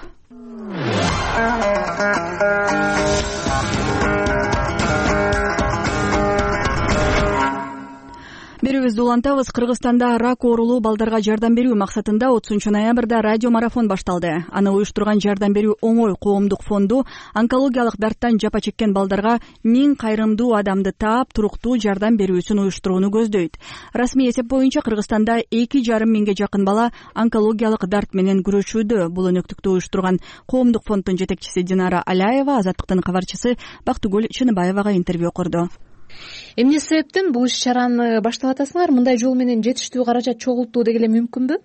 Берүүбүздү улантабыз. Кыргызстанда рак оорулуу балдарга жардам берүү максатында отузунчу ноябрда радио марафон башталды. Аны уюштурган Жардам берүү оңой коомдук фонду онкологиялык дарттан жапа чеккен балдарга миң кайрымдуу адамды таап, туруктуу жардам берүүсүн уюштурууну көздөйт. Расмий эсеп боюнча Кыргызстанда эки жарым миңге жакын бала онкологиялык дарт менен күрөшүүдө. Бул өнөктүктү уюштурган коомдук фонддун жетекчиси Динара Аляева Азаттыктын кабарчысы Бактыгүл Чыныбаевага интервью корду. Эмне себептен бул иш-чараны баштап атасыңар? Мындай жол менен жетиштүү каражат чогултуу деги эле мүмкүнбү?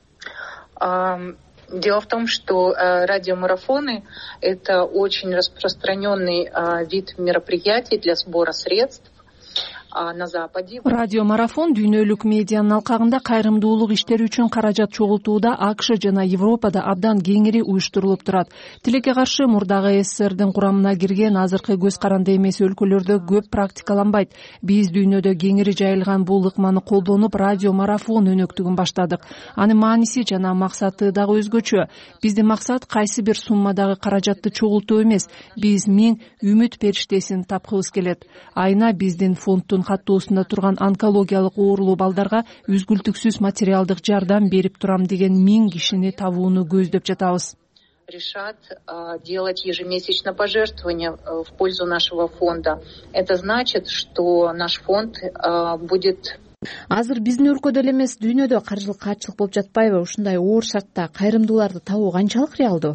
Дело в том, что радиомарафоны – это очень распространенный вид мероприятий для сбора средств. На Западе радио марафон дүйнөлүк медианын алкагында кайрымдуулук иштери үчүн каражат чогултууда А К Ш жана Европада абдан кеңири уюштурулуп турат. Тилекке каршы мурдагы С С Рдин курамына кирген азыркы көз каранды эмес өлкөлөрдө көп практикаланбайт. Биз дүйнөдө кеңири жайылган бул ыкманы колдонуп радио марафон өнөктүгүн баштадык. Анын мааниси жана максаты дагы өзгөчө. Биздин максат кайсы бир суммадагы каражатты чогултуу эмес. Биз миң үмүт периштесин тапкыбыз келет. Айына биздин фонддун каттоосунда турган онкологиялык оорулуу балдарга үзгүлтүксүз материалдык жардам берип турам деген миң кишини табууну көздөп жатабыз. Решат делать ежемесячно пожертвования в пользу нашего фонда. Это значит, что наш фонд будет... Азыр биздин өлкөдө эле эмес, дүйнөдө каржылык каатчылык болуп жатпайбы? Ушундай оор шартта кайрымдууларды табуу канчалык реалдуу?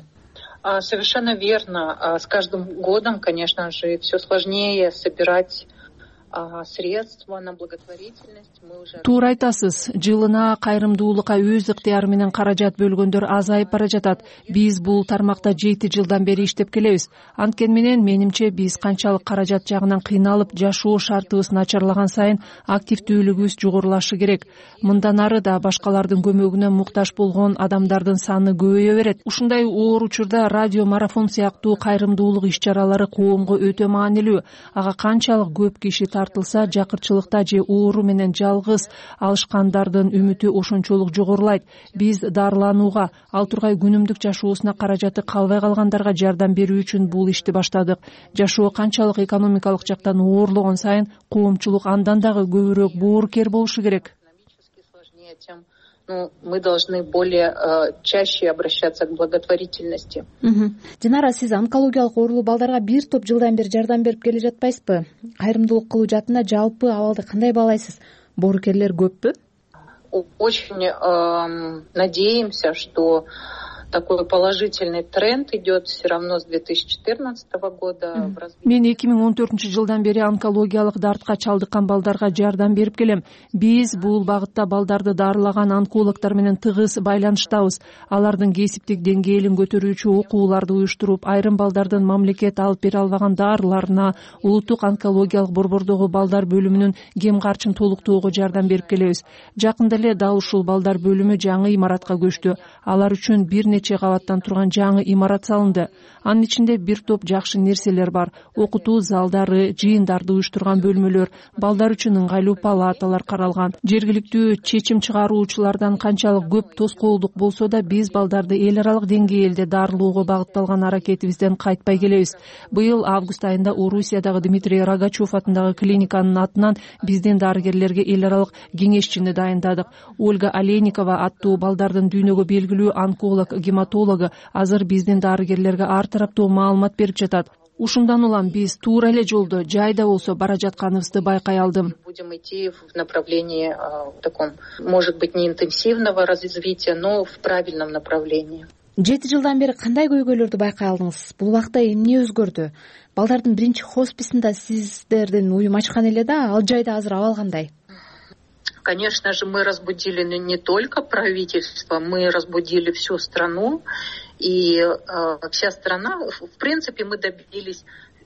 Совершенно верно. С каждым годом, конечно же, все сложнее собирать средства на благотворительность мы уже. Туура айтасыз, жылына кайрымдуулукка өз ыктыяры менен каражат бөлгөндөр азайып бара жатат. Биз бул тармакта жети жылдан бери иштеп келебиз. Анткени менен менимче биз канчалык каражат жагынан кыйналып, жашоо шартыбыз начарлаган сайын активдүүлүгүбүз жогорулашы керек. Мындан ары да башкалардын көмөгүнө муктаж болгон адамдардын саны көбөйө берет. Ушундай оор учурда радио марафон сыяктуу кайрымдуулук иш-чаралары коомго өтө маанилүү. Ага канчалык көп киши тартылса, жакырчылыкта же оору менен жалгыз алышкандардын үмүтү ошончолук жогорулайт. Биз дарыланууга, ал тургай күнүмдүк жашоосуна каражаты калбай калгандарга жардам берүү үчүн бул ишти баштадык. Жашоо канчалык экономикалык жактан оорлогон сайын коомчулук андан дагы көбүрөөк боорукер болушу керек. Ну, мы должны более э, чаще обращаться к благотворительности. Динара, сиз онкологиялык оорулуу балдарга бир топ жылдан бери жардам берип келе жатпайсызбы? Кайрымдуулук кылуу жаатында жалпы абалды кандай баалайсыз? Боорукерлер көппү? Очень э, надеемся, что такой положительный тренд идет все равно с две тысячи четырнадцатого года. Мен эки миң он төртүнчү жылдан бери онкологиялык дартка чалдыккан балдарга жардам берип келем. Биз бул багытта балдарды дарылаган онкологдор менен тыгыз байланыштабыз. Алардын кесиптик деңгээлин көтөрүүчү окууларды уюштуруп, айрым балдардын мамлекет алып бере албаган дарыларына, улуттук онкологиялык борбордогу балдар бөлүмүнүн кем карчын толуктоого жардам берип келебиз. Жакында эле дал ушул балдар бөлүмү жаңы имаратка көчтү. Алар үчүн бир нече кабаттан турган жаңы имарат салынды. Анын ичинде бир топ жакшы нерселер бар. Окутуу залдары, жыйындарды уюштурган бөлмөлөр, балдар үчүн ыңгайлуу палаталар каралган. Жергиликтүү чечим чыгаруучулардан канчалык көп тоскоолдук болсо да, биз балдарды эл аралык деңгээлде дарылоого багытталган аракетибизден кайтпай келебиз. Быйыл август айында Орусиядагы Дмитрий Рогачев атындагы клиниканын атынан биздин дарыгерлерге эл аралык кеңешчини дайындадык. Ольга Олейникова аттуу балдардын дүйнөгө белгилүү онколог, гематологу азыр биздин дарыгерлерге ар тараптуу маалымат берип жатат. Ушундан улам биз туура эле жолдо, жайда болсо бара жатканыбызды байкай алдым. Будем идти в направлении в таком, может быть, не интенсивного развития, но в правильном направлении. Жети жылдан бери кандай көйгөйлөрдү байкай алдыңыз? Бул убакта эмне өзгөрдү? Балдардын биринчи хосписинде сиздердин уюм ачкан эле да, ал жайда азыр абал кандай? Конечно же, мы разбудили не только правительство, мы разбудили всю страну, и э, вся страна, в принципе, мы добились.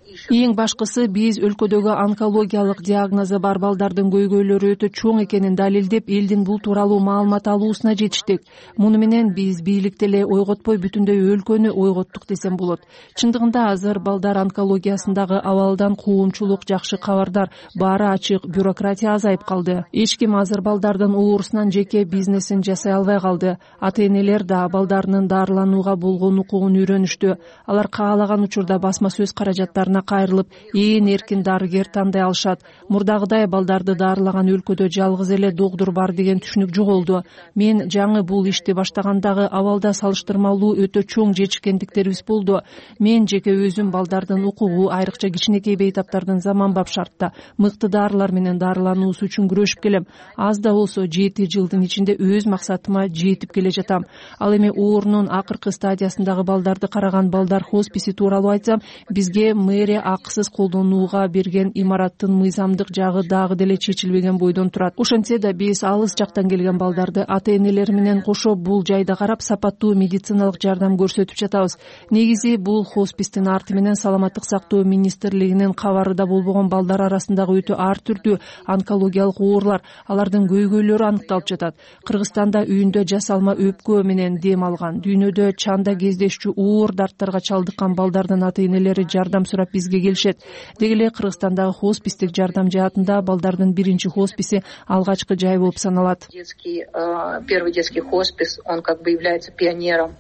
Эң башкысы, биз өлкөдөгү онкологиялык диагнозу бар балдардын көйгөйлөрү өтө чоң экенин далилдеп, элдин бул тууралуу маалымат алуусуна жетиштик. Муну менен биз бийликти эле ойготпой, бүтүндөй өлкөнү ойготтук десем болот. Чындыгында азыр балдар онкологиясындагы абалдан коомчулук жакшы кабардар, баары ачык, бюрократия азайып калды. Эч ким азыр балдардын оорусунан жеке бизнесин жасай албай калды. Ата-энелер да балдарынын дарыланууга болгон укугун үйрөнүштү. Алар каалаган учурда басма сөз каражаттарына кайрылып, ээн эркин дарыгер тандай алышат. Мурдагыдай балдарды дарылаган өлкөдө жалгыз эле доктор бар деген түшүнүк жоголду. Мен жаңы бул ишти баштагандагы абалда салыштырмалуу өтө чоң жетишкендиктерибиз болду. Мен жеке өзүм балдардын укугу, айрыкча кичинекей бейтаптардын заманбап шартта мыкты дарылар менен дарылануусу үчүн күрөшүп келем. Аз да болсо жети жылдын ичинде өз максатыма жетип келе жатам. Ал эми оорунун акыркы стадиясындагы балдарды караган балдар хосписи тууралуу айтсам, бизге мэрия акысыз колдонууга берген имараттын мыйзамдык жагы дагы деле чечилбеген бойдон турат. Ошентсе да биз алыс жактан келген балдарды ата-энелери менен кошо бул жайда карап, сапаттуу медициналык жардам көрсөтүп жатабыз. Негизи бул хоспистин арты менен Саламаттык сактоо министрлигинин кабары да болбогон балдар арасындагы өтө ар түрдүү онкологиялык оорулар, алардын көйгөйлөрү аныкталып жатат. Кыргызстанда үйүндө жасалма өпкө менен дем алган, дүйнөдө чанда кездешчү оор дарттарга чалдыккан балдардын ата-энелери жардам сурап бизге келишет. Деги эле Кыргызстандагы хоспистик жардам жаатында балдардын биринчи хосписи алгачкы жай болуп саналат. Детский, первый детский хоспис, он как бы является пионером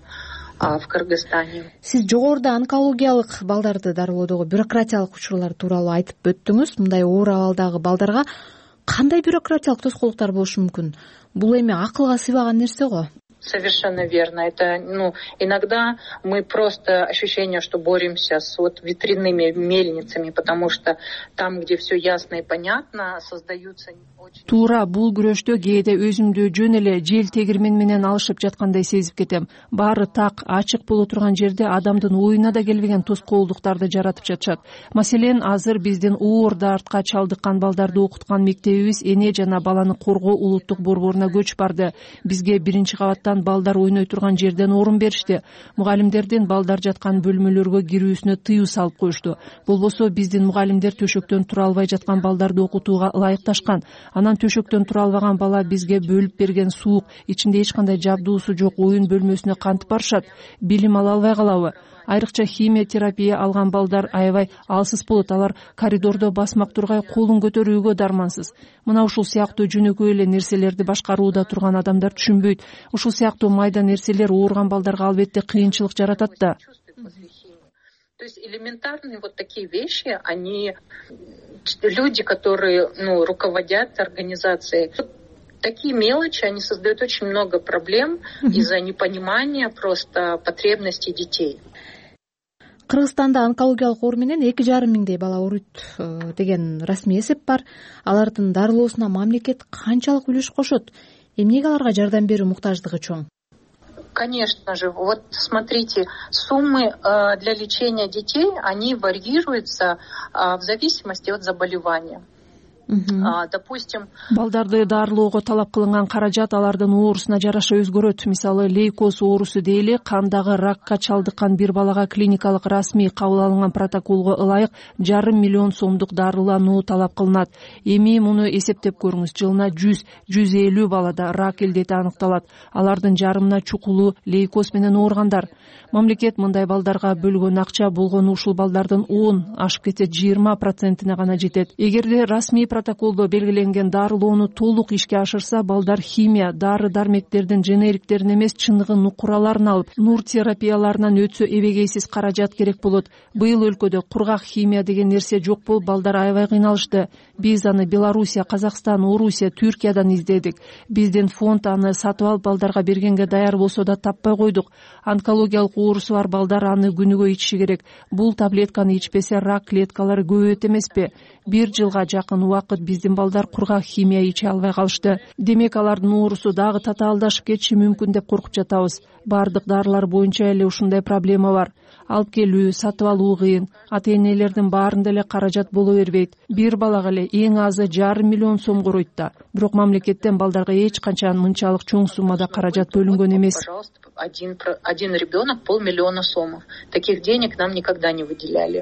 в Кыргызстане. Сиз жогоруда онкологиялык балдарды дарылоодогу бюрократиялык учурлар тууралуу айтып өттүңүз. Мындай оор абалдагы балдарга кандай бюрократиялык тоскоолдуктар болушу мүмкүн? Бул эми акылга сыйбаган нерсе го. Совершенно верно. Это, ну, иногда мы просто ощущение, что боремся с вот ветряными мельницами, потому что там, где все ясно и понятно, создаются туура бул күрөштө кээде өзүмдү жөн эле жел тегирмен менен алышып жаткандай сезип кетем. Баары так, ачык боло турган жерде адамдын оюна да келбеген тоскоолдуктарды жаратып жатышат. Маселен, азыр биздин оор дартка чалдыккан балдарды окуткан мектебибиз эне жана баланы коргоо улуттук борборуна көчүп барды. Бизге биринчи кабаттан балдар ойной турган жерден орун беришти. Мугалимдердин балдар жаткан бөлмөлөргө кирүүсүнө тыюу салып коюшту. Болбосо биздин мугалимдер төшөктөн тура албай жаткан балдарды окутууга ылайыкташкан. Анан төшөктөн тура албаган бала бизге бөлүп берген суук, ичинде эч кандай жабдуусу жок оюн бөлмөсүнө кантип барышат? Билим ала албай калабы? Айрыкча химия терапия алган балдар аябай алсыз болот. Алар коридордо басмак тургай колун көтөрүүгө дармансыз. Мына ушул сыяктуу жөнөкөй эле нерселерди башкарууда турган адамдар түшүнбөйт. Ушул сыяктуу майда нерселер оорган балдарга албетте кыйынчылык жаратат да. То есть элементарные вот такие вещи, они люди, которые, ну, руководят организацией, такие мелочи, они создают очень много проблем из-за непонимания просто потребностей детей. Кыргызстанда онкологиялык оор менен эки жарым миңдей бала ооруйт деген расмий эсеп бар. Алардын дарылоосуна мамлекет канчалык үлүш кошот? Эмнеге аларга жардам берүү муктаждыгы чоң? Конечно же, вот смотрите, суммы э, для лечения детей, они варьируются э, в зависимости от заболевания. Допустим, балдарды дарылоого талап кылынган каражат алардын оорусуна жараша өзгөрөт. Мисалы, лейкоз оорусу дейли, кандагы ракка чалдыккан бир балага клиникалык расмий кабыл алынган протоколго ылайык жарым миллион сомдук дарылануу талап кылынат. Эми муну эсептеп көрүңүз, жылына жүз жүз элүү балада рак илдети аныкталат. Алардын жарымына чукулу лейкоз менен ооргандар. Мамлекет мындай балдарга бөлгөн акча болгону ушул балдардын он, ашып кетсе жыйырма процентине гана жетет. Эгерде расмий протоколдо белгиленген дарылоону толук ишке ашырса, балдар химия, дары дармектердин женериктерин эмес, чыныгы нукураларын алып, нур терапияларынан өтсө эбегейсиз каражат керек болот. Быйыл өлкөдө кургак химия деген нерсе жок болуп, балдар аябай кыйналышты. Биз аны Белоруссия, Казакстан, Орусия, Түркиядан издедик. Биздин фонд аны сатып алып балдарга бергенге даяр болсо да таппай койдук. Онкологиялык оорусу бар балдар аны күнүгө ичиши керек. Бул таблетканы ичпесе рак клеткалары көбөйөт эмеспи? Бир жылга жакын убакыт биздин балдар кургак химия иче албай калышты. Демек алардын оорусу дагы татаалдашып кетиши мүмкүн деп коркуп жатабыз. Бардык дарылар боюнча эле ушундай проблема бар. Алып келүү, сатып алуу кыйын. Ата-энелердин баарында эле каражат боло бербейт. Бир балага эле эң азы жарым миллион сом коройт да. Бирок мамлекеттен балдарга эч канча мынчалык чоң суммада каражат бөлүнгөн эмес. Один, один ребенок полмиллиона сомов. Таких денег нам никогда не выделяли.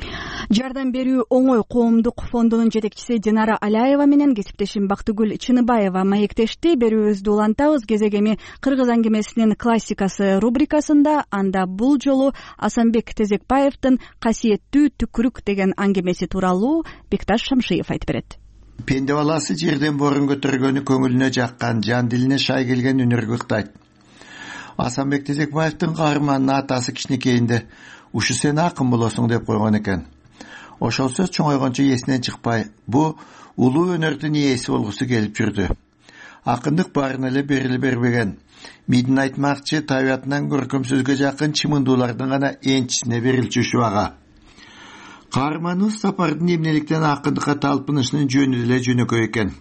Жардам берүү оңой коомдук фондунун жетекчиси Динара Аляева менен кесиптешим Бактыгүл Чыныбаева маектешти. Берүүбүздү улантабыз. Кезегеми кыргыз аңгемесинин классикасы рубрикасында. Анда бул жолу Асанбек Тезекбаевдин касиеттүү түкүрүк деген аңгемеси тууралуу Бекташ Шамшиев айтып берет. Пенде баласы жерден борун көтөргөнү көңүлүнө жаккан, жан дилине шай келген үнүргү ыктайт. Асанбек Тезекбаевдин каарманынын атасы кичинекейинде ушу сен акын болосуң деп койгон экен. Ошол сөз чоңойгончо эсинен чыкпай, бу улуу өнөрдүн ээси болгусу келип жүрдү. Акындык баарына эле бериле бербеген. Мидин айтмакчы табиятынан көркөм сөзгө жакын чымындуулардын гана энчисине берилчү ушул ага. Каарманыбыз сапардын эмнеликтен акындыкка талпынышынын жөнү эле жөнөкөй экен.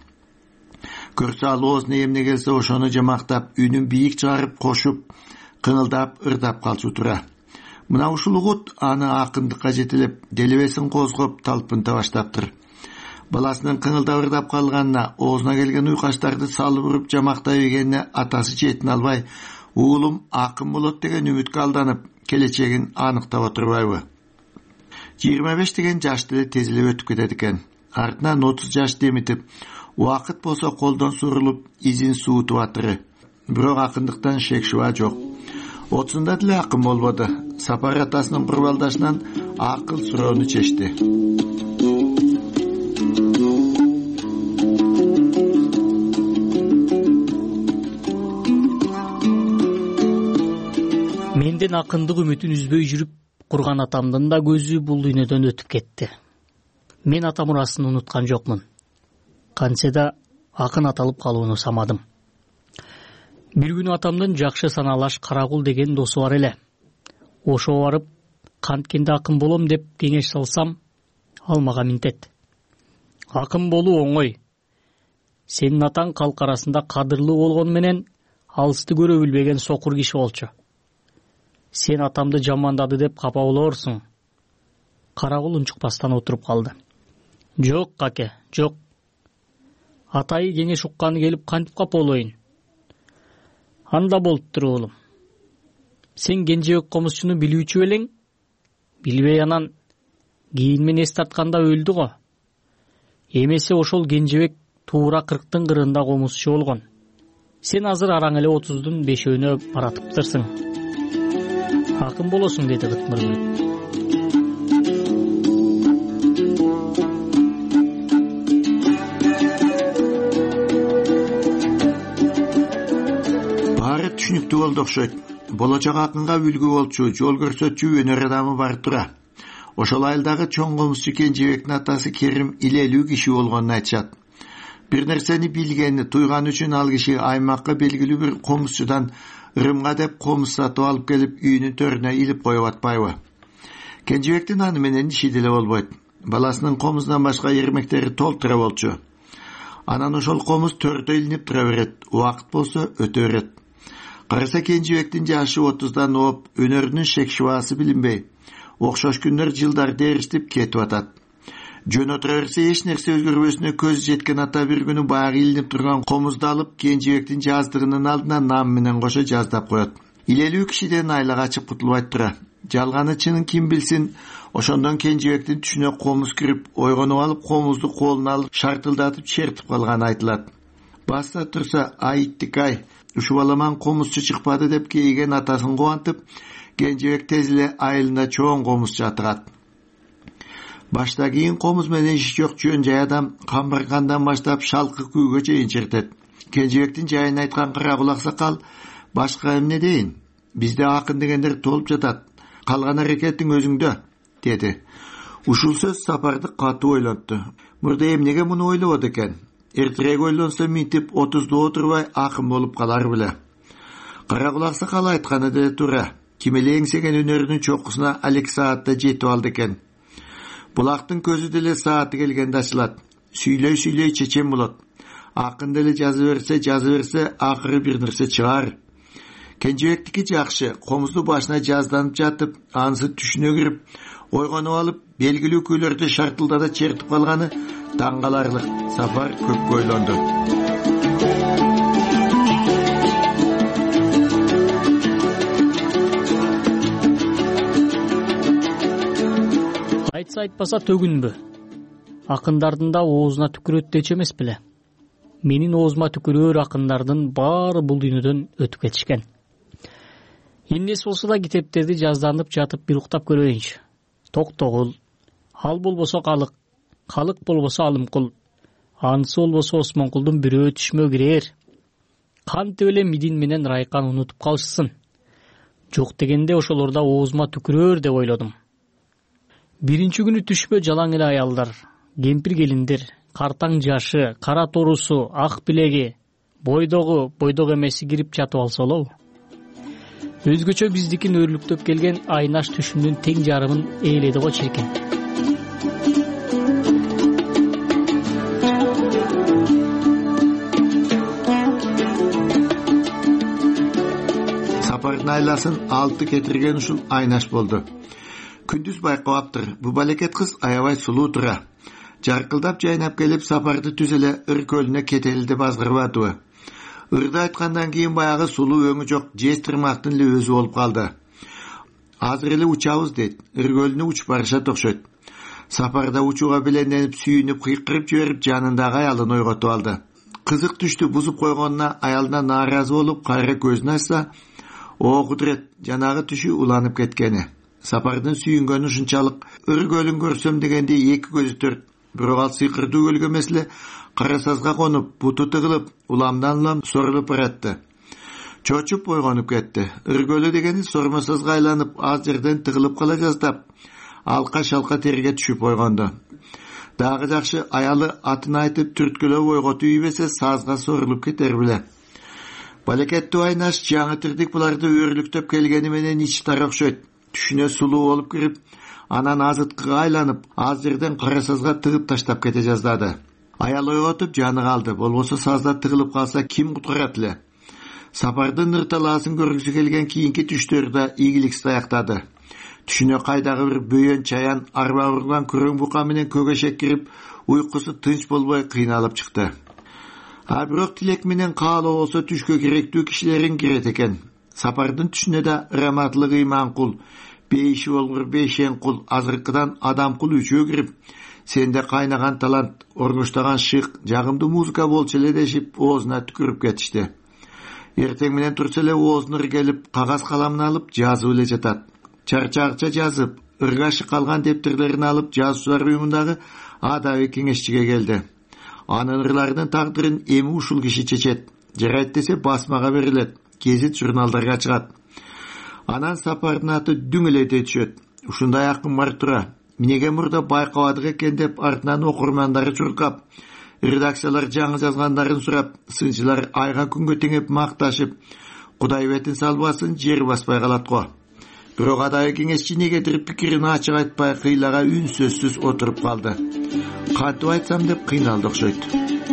Көрсө ал оозуна эмне келсе ошону жамактап, үнүн бийик чыгарып, кошуп, кыңылдап, ырдап калчу тура. Мына ушул угут аны акындыкка жетелеп, делебесин козгоп, талпынта баштаптыр. Баласынын кыңылдап ырдап калганына, оозуна келген уйкачтарды салып уруп жамактай бергенине атасы четин албай, уулум акын болот деген үмүткө алданып, келечегин аныктап отурбайбы? жыйырма беш деген жашты эле тез эле өтүп кетет экен. Артынан отуз жаш демитип, убакыт болсо колдон сурулуп, изин суутуп атыры. Бирок акындыктан шек шуба жок. Отузунда деле акын болбоду. Сапар атасынын курбалдашынан акыл суроону чечти. Менден акындык үмүтүн үзбөй жүрүп курган атамдын да көзү бул дүйнөдөн өтүп кетти. Мен ата мурасын унуткан жокмун. Кантсе да акын аталып калууну самадым. Бир күнү атамдын жакшы саналаш Карагул деген досу бар эле. Ошо барып, канткенде акын болом деп кеңеш салсам, ал мага минтет. Акын болуу оңой. Сенин атаң калк арасында кадырлуу болгону менен алысты көрө билбеген сокур киши болчу. Сен атамды жамандады деп капа болорсуң. Карагул унчукпастан отуруп калды. Жок, каке, жок. Атайы кеңеш укканы келип кантип капа болоюн? Анда болуптур уулум. Сен Кенжебек комузчуну билүүчү белең? Билбей анан кийин мен эс тартканда өлдү го. Эмесе ошол Кенжебек туура кырктын кырында комузчу болгон. Сен азыр араң эле отуздун бешөөнө баратыптырсың. Акын болосуң, деди Кытмырбет. Баары түшүнүктүү болду окшойт. Болочок акынга үлгү болчу, жол көрсөтчү өнөр адамы бар тура. Ошол айылдагы чоң комузчу Кенжебектин атасы Керим илелүү киши болгонун айтышат. Бир нерсени билгени, туйганы үчүн ал киши аймакка белгилүү бир комузчудан ырымга деп комуз сатып алып келип үйүнүн төрүнө илип коюп атпайбы? Кенжебектин аны менен иши деле болбойт. Баласынын комузунан башка эрмектери толтура болчу. Анан ошол комуз төрдө илинип тура берет, убакыт болсо өтө берет. Караса Кенжебектин жашы отуздан ооп, өнөрүнүн шек шыбаасы билинбей, окшош күндөр жылдар дээриштип кетип атат. Жөн отура берсе эч нерсе өзгөрбөсүнө көзү жеткен ата бир күнү баягы илинип турган комузду алып Кенжебектин жаздыгынын алдына нам менен кошо жаздап коет. Илелүү кишиден айла качып кутулбайт тура. Жалганы чынын ким билсин, ошондон Кенжебектин түшүнө комуз кирип, ойгонуп алып комузду колуна алып шартылдатып чертип калганы айтылат. Баста турса, айттик ай, ушул баламан комузчу чыкпады деп кейген атасын кубантып, Кенжебек тез эле айылында чоң комузчу атыгат. Башта кийин комуз менен иш жок жөн жай адам камбыргандан баштап шалкы күүгө чейин чертет. Кенжебектин жайын айткан Карагул аксакал, башка эмне дейин? Бизде акын дегендер толуп жатат. Калган аракетиң өзүңдө, деди. Ушул сөз Сапарды катуу ойлонту. Мурда эмнеге муну ойлобот экен? Эртерээк ойлонсо минтип отузду отурбай акын болуп калар беле. Карагул аксакал айтканы деле туура. Ким эле эңсеген өнөрүнүн чокусуна алек саатта жетип алды экен. Булактын көзү деле сааты келгенде ачылат. Сүйлөй сүйлөй чечен болот. Акын деле жазы берсе, жазы берсе, акыры бир нерсе чыгар. Кенжебектики жакшы, комузду башына жазданып жатып, анысы түшүнө кирип, ойгонуп алып, белгилүү күйлөрдү шартылдата чертип калганы таң каларлык. Сапар көпкө ойлонду. Айтса айтпаса төгүнбү. Акындардын да оозуна түкүрөт дечи эмес беле. Менин оозума түкүрөр акындардын баары бул дүйнөдөн өтүп кетишкен. Эмнеси болсо да китептерди жазданып жатып бир уктап көрөйүнчү. Токтогул, ал болбосо калык, калык болбосо алымкул, анысы болбосо Осмонкулдун бирөө түшмө кирер. Кантип эле Мидин менен Райкан унутуп калышсын. Жок дегенде ошолорда оозума түкүрөр деп ойлодум. Биринчи күнү түшпө жалаң эле аялдар, кемпир келиндер, картаң жашы, кара торусу, ак билеги, бойдогу, бойдок эмеси кирип жатып алса болобу? Өзгөчө биздикин өрлүктөп келген айнаш түшүмдүн тең жарымын ээледи го чиркин. Сапардын айласын алты кетирген ушул айнаш болду. Күндүз байкабаптыр. Бу балекет кыз аябай сулуу тура. Жаркылдап жайнап келип Сапарды түз эле ыр көлүнө кетели деп азгырбадыбы? Ырды айткандан кийин баягы сулуу өңү жок жез тырмактын эле өзү болуп калды. Азыр эле учабыз дейт. Ыр көлүнө учуп барышат окшойт. Сапарда учууга беленденип сүйүнүп кыйкырып жиберип жанындагы аялын ойготуп алды. Кызык түштү бузуп койгонуна аялына нааразы болуп кайра көзүн ачса, о кудрет, жанагы түшү уланып кеткени. Сапардын сүйүнгөнү ушунчалык ыр көлүн көрсөм дегенде эки көзү төрт. Бирок ал сыйкырдуу көлгө эмес эле кара сазга конуп, буту тыгылып, уламдан улам сорулуп баратты. Чочуп ойгонуп кетти. Ыр көлү дегени сормо сазга айланып, аз жерден тыгылып кала жаздап, алка шалка терге түшүп ойгонду. Дагы жакшы аялы атын айтып түрткүлөп ойготуп ийбесе сазга сорулуп кетер беле. Балекеттүү айнаш жаңы тирдик буларды өрлүктөп келгени менен ич тар окшойт. Түшүнө сулуу болуп кирип, анан азыткыга айланып, аз жерден кара сазга тыгып таштап кете жаздады. Аял ойготуп жаны калды. Болбосо сазда тыгылып калса ким куткарат эле? Сапардын ырталаасын көргүсү келген кийинки түштөрү да ийгиликсиз аяктады. Түшүнө кайдагы бир бөйөн чаян арба урган күрөң бука менен көгөшөк кирип, уйкусу тынч болбой кыйналып чыкты. А бирок тилек менен каалоо болсо түшкө керектүү кишилерин кирет экен. Сапардын түшүнө да раматлык Иманкул, бейиши болгур Бейшенкул, азыркыдан Адамкул үчөө кирип, сенде кайнаган талант, оргуштаган шык, жагымдуу музыка болчу эле дешип, оозуна түкүрүп кетишти. Эртең менен турса эле оозуна келип, кагаз каламын алып жазып эле жатат. Чарчакча жазып, ыргашы калган дептерлерин алып жазуучулар уюмундагы адабий кеңешчиге келди. Анын ырларынын тагдырын эми ушул киши чечет. Жарайт десе басмага берилет, гезит журналдарга чыгат. Анан Сапардын аты дүң эле түшөт. Ушундай акын бар тура. Эмнеге мурда байкабадык экен деп артынан окурмандары чуркап, редакциялар жаңы жазгандарын сурап, сынчылар айга күнгө теңеп макташып, Кудай бетин салбасын, жер баспай калат го. Бирок адайы кеңешчи негедир пикирин ачык айтпай кыйлага үнсөзсүз отуруп калды. Кантип айтсам деп кыйналды окшойт.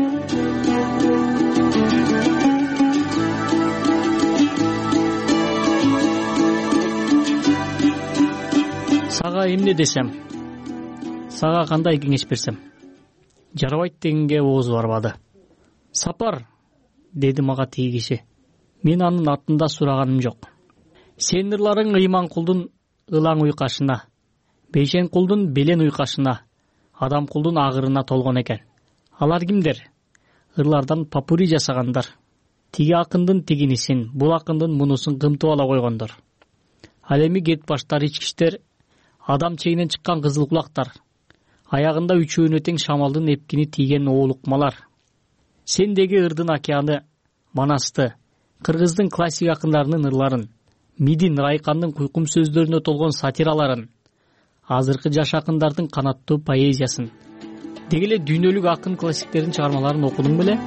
Сага эмне десем? Сага кандай кеңеш берсем? Жарабайт дегенге ооз барбады. Сапар, деди мага тиги киши. Мен анын артында сураганым жок. Сен ырларың Иманкулдун ылаң уйкашына, Бейшенкулдун белен уйкашына, Адамкулдун агырына толгон экен. Алар кимдер? Ырлардан попури жасагандар. Тиги акындын тигинисин, бул акындын мунусун кымтып ала койгондор. Ал эми кет баштар ичкиштер, адам чегинен чыккан кызыл кулактар, аягында үчөөнө тең шамалдын эпкини тийген оолукмалар. Сендеги ырдын океаны, Манасты, кыргыздын классик акындарынын ырларын, Мидин, Райкандын куйкум сөздөрүнө толгон сатираларын, азыркы жаш акындардын канаттуу поэзиясын, деги эле дүйнөлүк акын классиктердин чыгармаларын окудуң беле?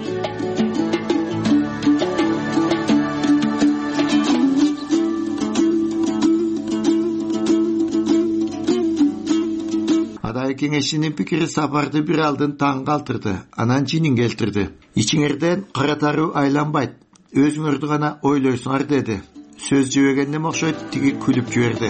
Адайы кеңешчинин пикири Сапарды бир алдын таң калтырды, анан жинин келтирди. Ичиңерден кыратаруу айланбайт, өзүңөрдү гана ойлойсуңар деди. Сөз жибегенде окшойт, тиги күлүп жиберди.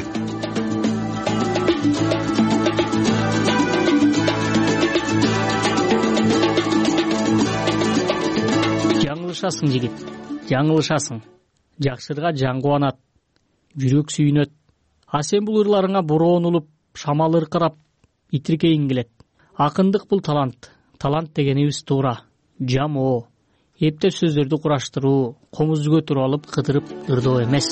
Жаңылышасың жигит, жаңылышасың. Жакшырга жан кубанат, жүрөк сүйүнөт. А сен бул ырларыңа бороонулуп, шамал ыркырап, итиркейиң келет. Акындык бул талант. Талант дегенибиз туура, жамоо, эптеп сөздөрдү кураштыруу, комузгө туруп алып кыдырып ырдоо эмес.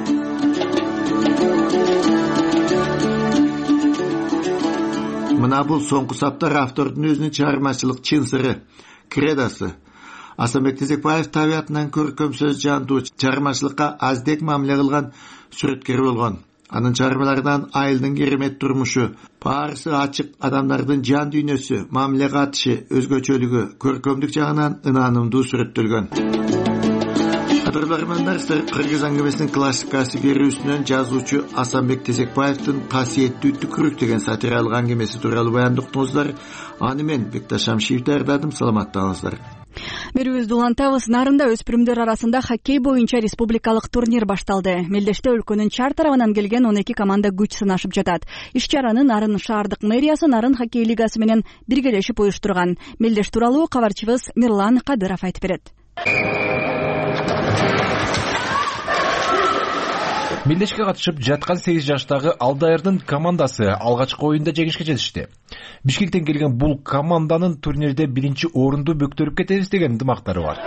Мына бул соңку саптар автордун өзүнүн чыгармачылык чын сыры, кредосы. Асанбек Тезекбаев табиятынан көркөм сөз жандуу, чыгармачылыкка аздек мамиле кылган сүрөткер болгон. Анын чыгармаларынан айылдын керемет турмушу, баарысы ачык адамдардын жан дүйнөсү, мамиле катышы, өзгөчөлүгү, көркөмдүк жагынан ынанымдуу сүрөттөлгөн. Кадырлармандар, Кыргыз аңгемесинин классикасы берүүсүнөн жазуучу Асанбек Тезекбаевдин касиеттүү түкүрүк деген сатиралык аңгемеси тууралуу баяндыктыңыздар. Аны мен Бекташ Шамшиев даярдадым. Саламаттаңыздар. Берүүбүздү улантабыз. Нарында өспүрүмдөр арасында хоккей боюнча республикалык турнир башталды. Мелдеште өлкөнүн чар тарабынан келген он эки команда күч сынашып жатат. Иш чараны Нарын шаардык мэриясы Нарын хоккей лигасы менен биргелешип уюштурган. Мелдеш тууралуу кабарчыбыз Мирлан Кадыров айтып берет. Мелдешке катышып жаткан сегиз жаштагы Алдайырдын командасы алгачкы оюнда жеңишке жетишти. Бишкектен келген бул команданын турнирде биринчи орунду бөктөрүп кетебиз деген дымактары бар.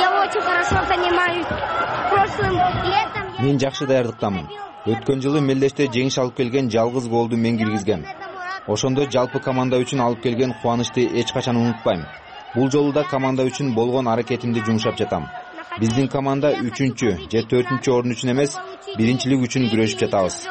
Мен жакшы даярдыктамын. Өткөн жылы Мелдеште жеңиш алып келген жалгыз голду мен киргизгем. Ошондо жалпы команда үчүн алып келген кубанычты эч качан унутпайм. Бул жолу да команда үчүн болгон аракетимди жумшап жатам. Биздин команда үчүнчү же төртүнчү орун үчүн эмес, биринчилик үчүн күрөшүп жатабыз.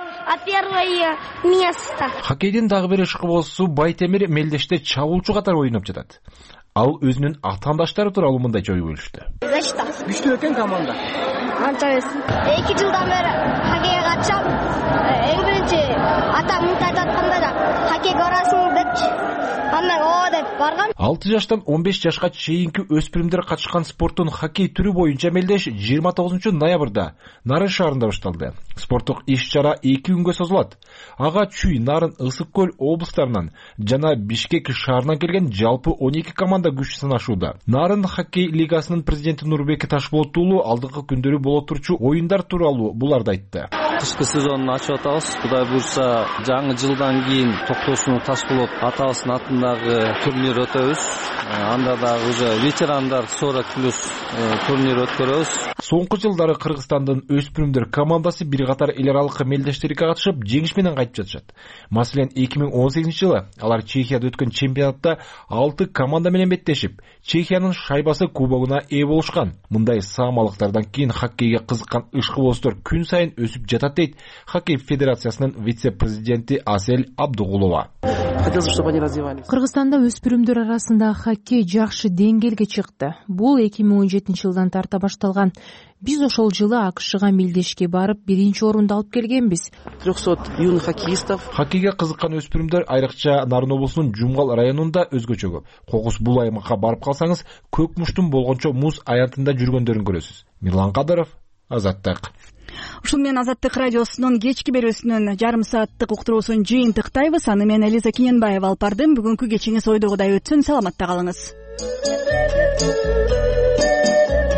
Хоккейдин дагы бир ышкыбоосу Байтемир Мелдеште чабуулчу катары ойноп жатат. Ал өзүнүн атаандаштары тууралуу мындайча ой бөлүштү. Күчтүү экен команда. Анча эмес. эки жылдан бери хоккейге катышам. Эң биринчи атам мынтайып атканда да хоккейге барасың депчи. Андан оо деп баргам. алты жаштан он беш жашка чейинки өспүрүмдөр катышкан спорттун хоккей түрү боюнча мелдеш жыйырма тогузунчу ноябрда Нарын шаарында башталды. Спорттук иш-чара эки күнгө созулат. Ага Чүй, Нарын, Ысык көл облустарынан жана Бишкек шаарынан келген жалпы он эки команда күч сынашууда. Нарын хоккей лигасынын президенти Нурбек Ташболот уулу алдыңкы күндөрү боло турчу оюндар тууралуу буларды айтты. Кышкы сезонун ачып атабыз. Кудай буйрса, жаңы жылдан кийин Токтосун Ташболот атабыздын атындагы турнир өтөбүз. Анда дагы уже ветерандар сорок плюс турнир өткөрөбүз. Соңку жылдары Кыргызстандын өспүрүмдөр командасы бир катар эл аралык мелдештерге катышып, жеңиш менен кайтып жатышат. Маселен, эки миң он сегизинчи жылы алар Чехияда өткөн чемпионатта алты команда менен беттешип, Чехиянын шайбасы кубогуна ээ болушкан. Мындай саамалыктардан кийин хоккейге кызыккан ышкыбоздор күн сайын өсүп жатат дейт Хоккей федерациясынын вице-президенти Асель Абдугулова. Кыргызстанда өспүрүмдөр арасында хоккей жакшы деңгээлге чыкты. Бул эки миң он жетинчи жылдан тарта башталган. Биз ошол жылы АКШга мелдешке барып, биринчи орунду алып келгенбиз. трехсот юных хоккеистов. Хоккейге кызыккан өспүрүмдөр айрыкча Нарын облусунун Жумгал районунда өзгөчө көп. Кокус бул аймакка барып калсаңыз, көк муштун болгончо муз аянтында жүргөндөрүн көрөсүз. Мирлан Кадыров, Азаттык. Ушул менен Азаттык радиосунун кечки берүүсүнүн жарым сааттык уктуруусун жыйынтыктайбыз. Аны мен Элиза Киненбаева алып бардым. Бүгүнкү кечиңиз ойдогудай өтсүн. Саламатта калыңыз.